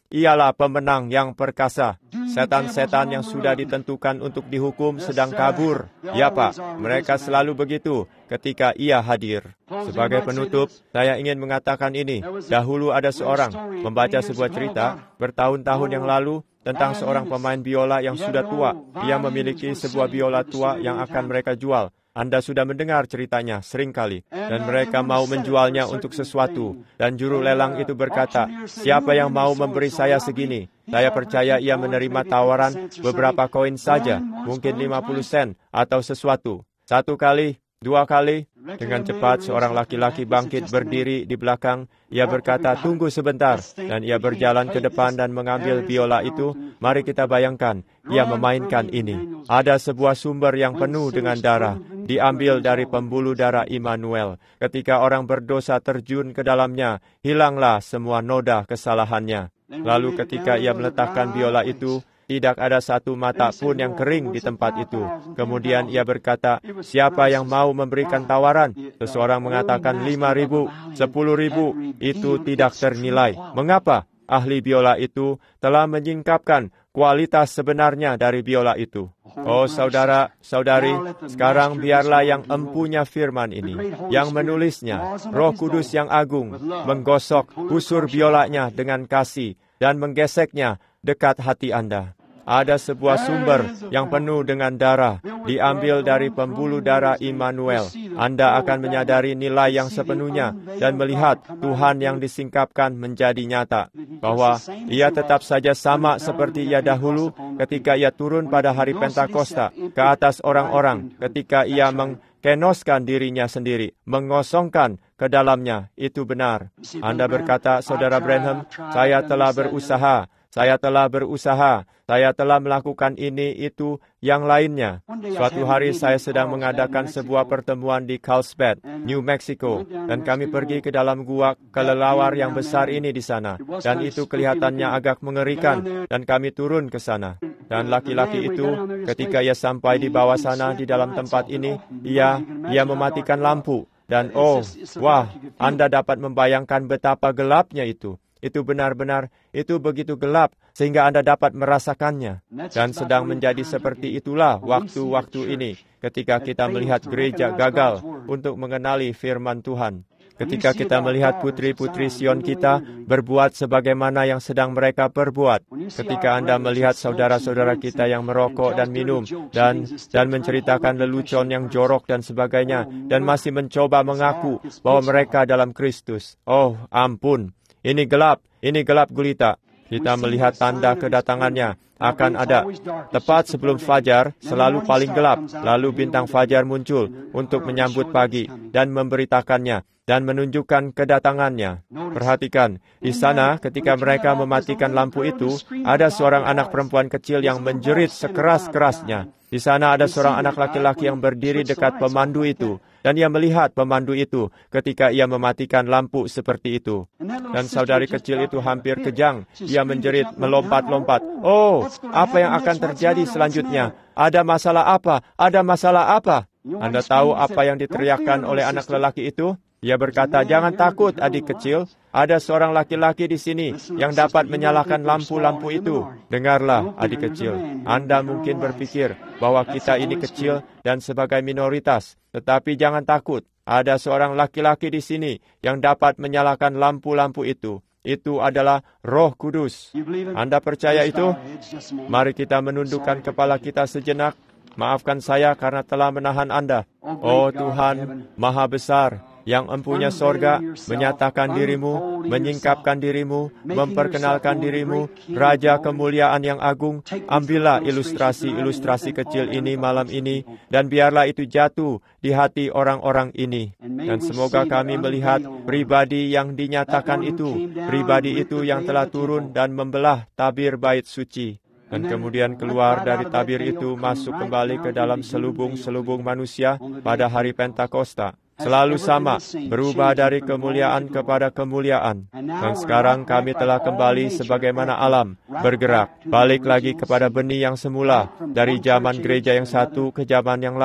ialah pemenang yang perkasa. Setan-setan yang sudah ditentukan untuk dihukum sedang kabur. Ya Pak, mereka selalu begitu ketika Ia hadir. Sebagai penutup, saya ingin mengatakan ini. Dahulu ada seorang membaca sebuah cerita bertahun-tahun yang lalu tentang seorang pemain biola yang sudah tua. Ia memiliki sebuah biola tua yang akan mereka jual. Anda sudah mendengar ceritanya seringkali. Dan mereka mau menjualnya untuk sesuatu. Dan juru lelang itu berkata, siapa yang mau memberi saya segini? Saya percaya ia menerima tawaran beberapa koin saja, mungkin lima puluh sen atau sesuatu. Satu kali, dua kali, dengan cepat seorang laki-laki bangkit berdiri di belakang. Ia berkata, tunggu sebentar. Dan ia berjalan ke depan dan mengambil biola itu. Mari kita bayangkan, ia memainkan ini. Ada sebuah sumber yang penuh dengan darah, diambil dari pembuluh darah Immanuel. Ketika orang berdosa terjun ke dalamnya, hilanglah semua noda kesalahannya. Lalu ketika ia meletakkan biola itu, tidak ada satu mata pun yang kering di tempat itu. Kemudian ia berkata, siapa yang mau memberikan tawaran? Seseorang mengatakan lima ribu, sepuluh ribu, itu tidak ternilai. Mengapa? Ahli biola itu telah menyingkapkan kualitas sebenarnya dari biola itu. Oh saudara, saudari, sekarang biarlah yang empunya firman ini, yang menulisnya, Roh Kudus yang agung, menggosok busur biolanya dengan kasih dan menggeseknya dekat hati Anda. Ada sebuah sumber yang penuh dengan darah, diambil dari pembuluh darah Immanuel. Anda akan menyadari nilai yang sepenuhnya dan melihat Tuhan yang disingkapkan menjadi nyata. Bahwa Ia tetap saja sama seperti Ia dahulu ketika Ia turun pada hari Pentakosta ke atas orang-orang, ketika Ia mengkenoskan dirinya sendiri, mengosongkan ke dalamnya. Itu benar. Anda berkata, Saudara Branham, saya telah berusaha, saya telah berusaha, saya telah melakukan ini, itu, yang lainnya. Suatu hari saya sedang mengadakan sebuah pertemuan di Carlsbad, New Mexico, dan kami pergi ke dalam gua kelelawar yang besar ini di sana. Dan itu kelihatannya agak mengerikan, dan kami turun ke sana. Dan laki-laki itu, ketika ia sampai di bawah sana di dalam tempat ini, ia, ia mematikan lampu. Dan oh, wah, Anda dapat membayangkan betapa gelapnya itu. Itu benar-benar, itu begitu gelap, sehingga Anda dapat merasakannya. Dan sedang menjadi seperti itulah waktu-waktu ini, ketika kita melihat gereja gagal untuk mengenali firman Tuhan. Ketika kita melihat putri-putri Sion kita berbuat sebagaimana yang sedang mereka perbuat. Ketika Anda melihat saudara-saudara kita yang merokok dan minum, dan dan menceritakan lelucon yang jorok dan sebagainya, dan masih mencoba mengaku bahwa mereka dalam Kristus. Oh, ampun. Ini gelap, ini gelap gulita. Kita melihat tanda kedatangannya akan ada. Tepat sebelum fajar, selalu paling gelap. Lalu bintang fajar muncul untuk menyambut pagi dan memberitakannya dan menunjukkan kedatangannya. Perhatikan, di sana ketika mereka mematikan lampu itu, ada seorang anak perempuan kecil yang menjerit sekeras-kerasnya. Di sana ada seorang anak laki-laki yang berdiri dekat pemandu itu. Dan ia melihat pemandu itu ketika ia mematikan lampu seperti itu. Dan saudari kecil itu hampir kejang. Ia menjerit, melompat-lompat. Oh, apa yang akan terjadi selanjutnya? Ada masalah apa? Ada masalah apa? Anda tahu apa yang diteriakkan oleh anak lelaki itu? Ia berkata, jangan takut adik kecil, ada seorang laki-laki di sini yang dapat menyalakan lampu-lampu itu. Dengarlah adik kecil, Anda mungkin berpikir bahwa kita ini kecil dan sebagai minoritas. Tetapi jangan takut, ada seorang laki-laki di sini yang dapat menyalakan lampu-lampu itu. Itu adalah Roh Kudus. Anda percaya itu? Mari kita menundukkan kepala kita sejenak. Maafkan saya karena telah menahan Anda. Oh Tuhan, Maha Besar, yang empunya sorga, menyatakan dirimu, menyingkapkan dirimu, memperkenalkan dirimu, Raja kemuliaan yang agung, ambillah ilustrasi-ilustrasi kecil ini malam ini, dan biarlah itu jatuh di hati orang-orang ini. Dan semoga kami melihat pribadi yang dinyatakan itu, pribadi itu yang telah turun dan membelah tabir bait suci. Dan kemudian keluar dari tabir itu masuk kembali ke dalam selubung-selubung manusia pada hari Pentakosta. Selalu sama, berubah dari kemuliaan kepada kemuliaan. Dan sekarang kami telah kembali sebagaimana alam, bergerak, balik lagi kepada benih yang semula, dari zaman gereja yang satu ke zaman yang lain.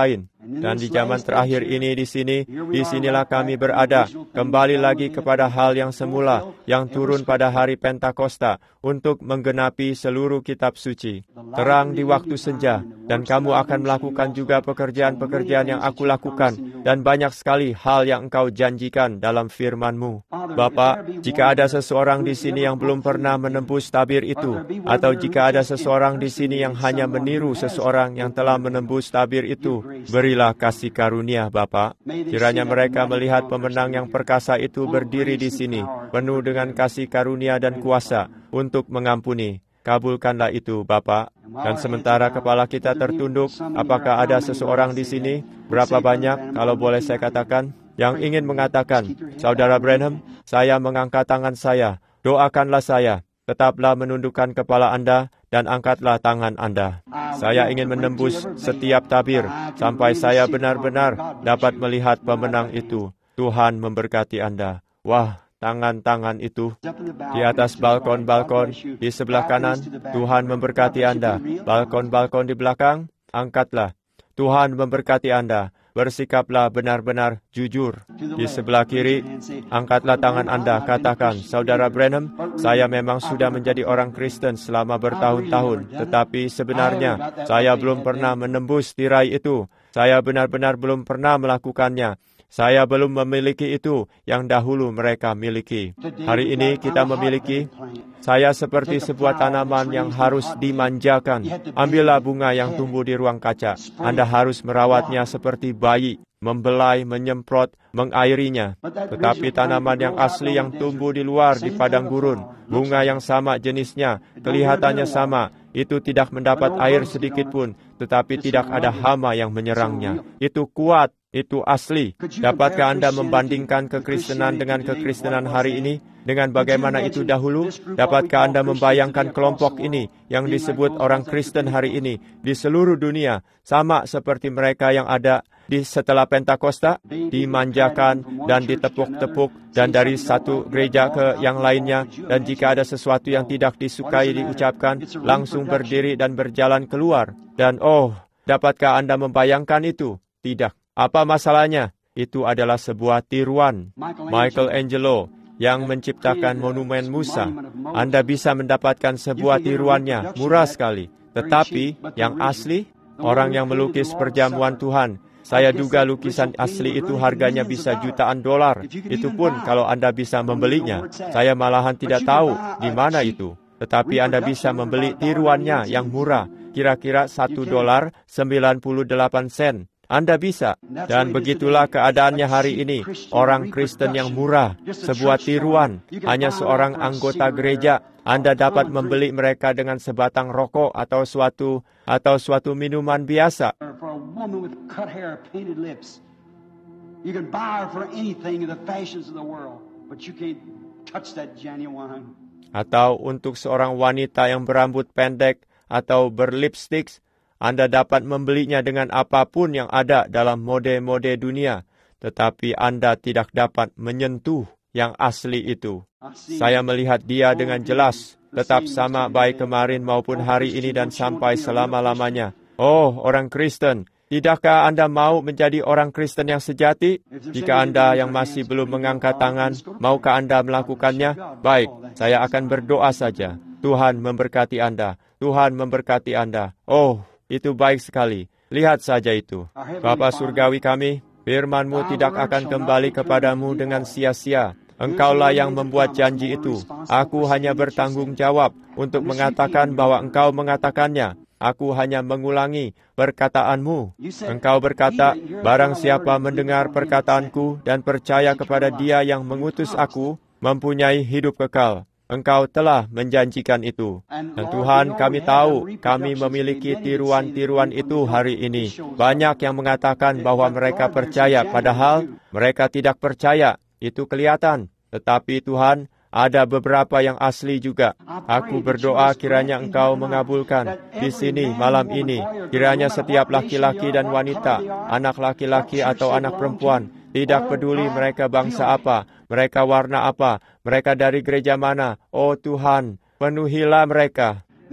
Dan di zaman terakhir ini di sini, di sinilah kami berada, kembali lagi kepada hal yang semula, yang turun pada hari Pentakosta, untuk menggenapi seluruh kitab suci. Terang di waktu senja, dan kamu akan melakukan juga pekerjaan-pekerjaan yang aku lakukan, dan banyak sekali hal yang engkau janjikan dalam firman-Mu. Bapa, jika ada seseorang di sini yang belum pernah menembus tabir itu, atau jika ada seseorang di sini yang hanya meniru seseorang yang telah menembus tabir itu, berilah kasih karunia, Bapa. Kiranya mereka melihat pemenang yang perkasa itu berdiri di sini, penuh dengan kasih karunia dan kuasa untuk mengampuni. Kabulkanlah itu, Bapa. Dan sementara kepala kita tertunduk, apakah ada seseorang di sini? Berapa banyak, kalau boleh saya katakan, yang ingin mengatakan, Saudara Branham, saya mengangkat tangan saya, doakanlah saya. Tetaplah menundukkan kepala Anda dan angkatlah tangan Anda. Saya ingin menembus setiap tabir sampai saya benar-benar dapat melihat pemenang itu. Tuhan memberkati Anda. Wah, tangan-tangan itu di atas balkon-balkon di sebelah kanan. Tuhan memberkati Anda. Balkon-balkon di belakang, angkatlah. Tuhan memberkati Anda. Bersikaplah benar-benar jujur. Di sebelah kiri, angkatlah tangan Anda, katakan, Saudara Branham, saya memang sudah menjadi orang Kristen selama bertahun-tahun, tetapi sebenarnya saya belum pernah menembus tirai itu. Saya benar-benar belum pernah melakukannya. Saya belum memiliki itu yang dahulu mereka miliki. Hari ini kita memiliki, saya seperti sebuah tanaman yang harus dimanjakan. Ambillah bunga yang tumbuh di ruang kaca. Anda harus merawatnya seperti bayi, membelai, menyemprot, mengairinya. Tetapi tanaman yang asli yang tumbuh di luar di padang gurun, bunga yang sama jenisnya, kelihatannya sama, itu tidak mendapat air sedikit pun, tetapi tidak ada hama yang menyerangnya. Itu kuat. Itu asli. Dapatkah Anda membandingkan kekristenan dengan kekristenan hari ini? Dengan bagaimana itu dahulu? Dapatkah Anda membayangkan kelompok ini yang disebut orang Kristen hari ini di seluruh dunia sama seperti mereka yang ada di setelah Pentakosta? Dimanjakan dan ditepuk-tepuk dan dari satu gereja ke yang lainnya, dan jika ada sesuatu yang tidak disukai diucapkan, langsung berdiri dan berjalan keluar. Dan oh, dapatkah Anda membayangkan itu? Tidak. Apa masalahnya? Itu adalah sebuah tiruan. Michelangelo yang menciptakan monumen Musa. Anda bisa mendapatkan sebuah tiruannya, murah sekali. Tetapi yang asli, orang yang melukis perjamuan Tuhan, saya duga lukisan asli itu harganya bisa jutaan dolar. Itu pun kalau Anda bisa membelinya. Saya malahan tidak tahu di mana itu. Tetapi Anda bisa membeli tiruannya yang murah, kira-kira satu dolar sembilan puluh delapan sen. Anda bisa. Dan begitulah keadaannya hari ini. Orang Kristen yang murah, sebuah tiruan, hanya seorang anggota gereja. Anda dapat membeli mereka dengan sebatang rokok atau suatu atau suatu minuman biasa. Atau untuk seorang wanita yang berambut pendek atau berlipstik, Anda dapat membelinya dengan apapun yang ada dalam mode-mode dunia, tetapi Anda tidak dapat menyentuh yang asli itu. Saya melihat dia dengan jelas, tetap sama baik kemarin maupun hari ini dan sampai selama-lamanya. Oh, orang Kristen, tidakkah Anda mau menjadi orang Kristen yang sejati? Jika Anda yang masih belum mengangkat tangan, maukah Anda melakukannya? Baik, saya akan berdoa saja. Tuhan memberkati Anda. Tuhan memberkati Anda. Oh, itu baik sekali. Lihat saja itu. Bapa surgawi kami, firman-Mu tidak akan kembali kepadamu dengan sia-sia. Engkaulah yang membuat janji itu. Aku hanya bertanggung jawab untuk mengatakan bahwa Engkau mengatakannya. Aku hanya mengulangi perkataan-Mu. Engkau berkata, barang siapa mendengar perkataanku dan percaya kepada Dia yang mengutus aku, mempunyai hidup kekal. Engkau telah menjanjikan itu. Dan Tuhan, kami tahu, kami memiliki tiruan-tiruan itu hari ini. Banyak yang mengatakan bahwa mereka percaya, padahal mereka tidak percaya. Itu kelihatan. Tetapi Tuhan, ada beberapa yang asli juga. Aku berdoa kiranya Engkau mengabulkan di sini malam ini. Kiranya setiap laki-laki dan wanita, anak laki-laki atau anak perempuan, tidak peduli mereka bangsa apa, mereka warna apa, mereka dari gereja mana. Oh Tuhan, penuhilah mereka.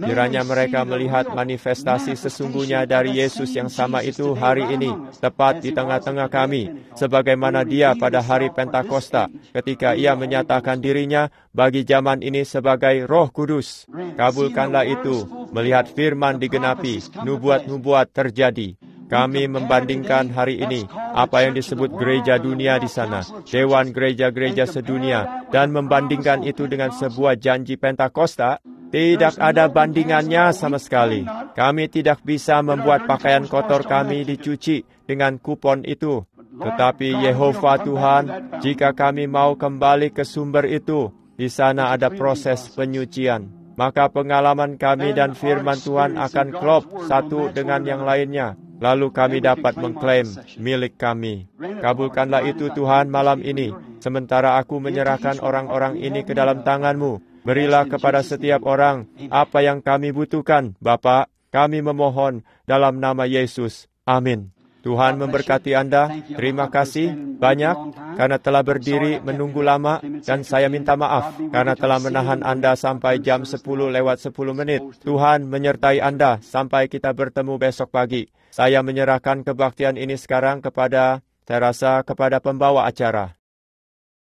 Kiranya mereka melihat manifestasi sesungguhnya dari Yesus yang sama itu hari ini, tepat di tengah-tengah kami, sebagaimana Dia pada hari Pentakosta, ketika Ia menyatakan dirinya bagi zaman ini sebagai Roh Kudus. Kabulkanlah itu, melihat firman digenapi, nubuat-nubuat terjadi. Kami membandingkan hari ini apa yang disebut gereja dunia di sana, dewan gereja-gereja sedunia, dan membandingkan itu dengan sebuah janji Pentakosta. Tidak ada bandingannya sama sekali. Kami tidak bisa membuat pakaian kotor kami dicuci dengan kupon itu. Tetapi Yehova Tuhan, jika kami mau kembali ke sumber itu, di sana ada proses penyucian. Maka pengalaman kami dan firman Tuhan akan klop satu dengan yang lainnya. Lalu kami dapat mengklaim milik kami. Kabulkanlah itu Tuhan malam ini, sementara aku menyerahkan orang-orang ini ke dalam tangan-Mu. Berilah kepada setiap orang apa yang kami butuhkan, Bapa. Kami memohon dalam nama Yesus. Amin. Tuhan memberkati Anda. Terima kasih banyak karena telah berdiri menunggu lama, dan saya minta maaf karena telah menahan Anda sampai jam sepuluh lewat sepuluh menit. Tuhan menyertai Anda sampai kita bertemu besok pagi. Saya menyerahkan kebaktian ini sekarang kepada, saya rasa, kepada pembawa acara.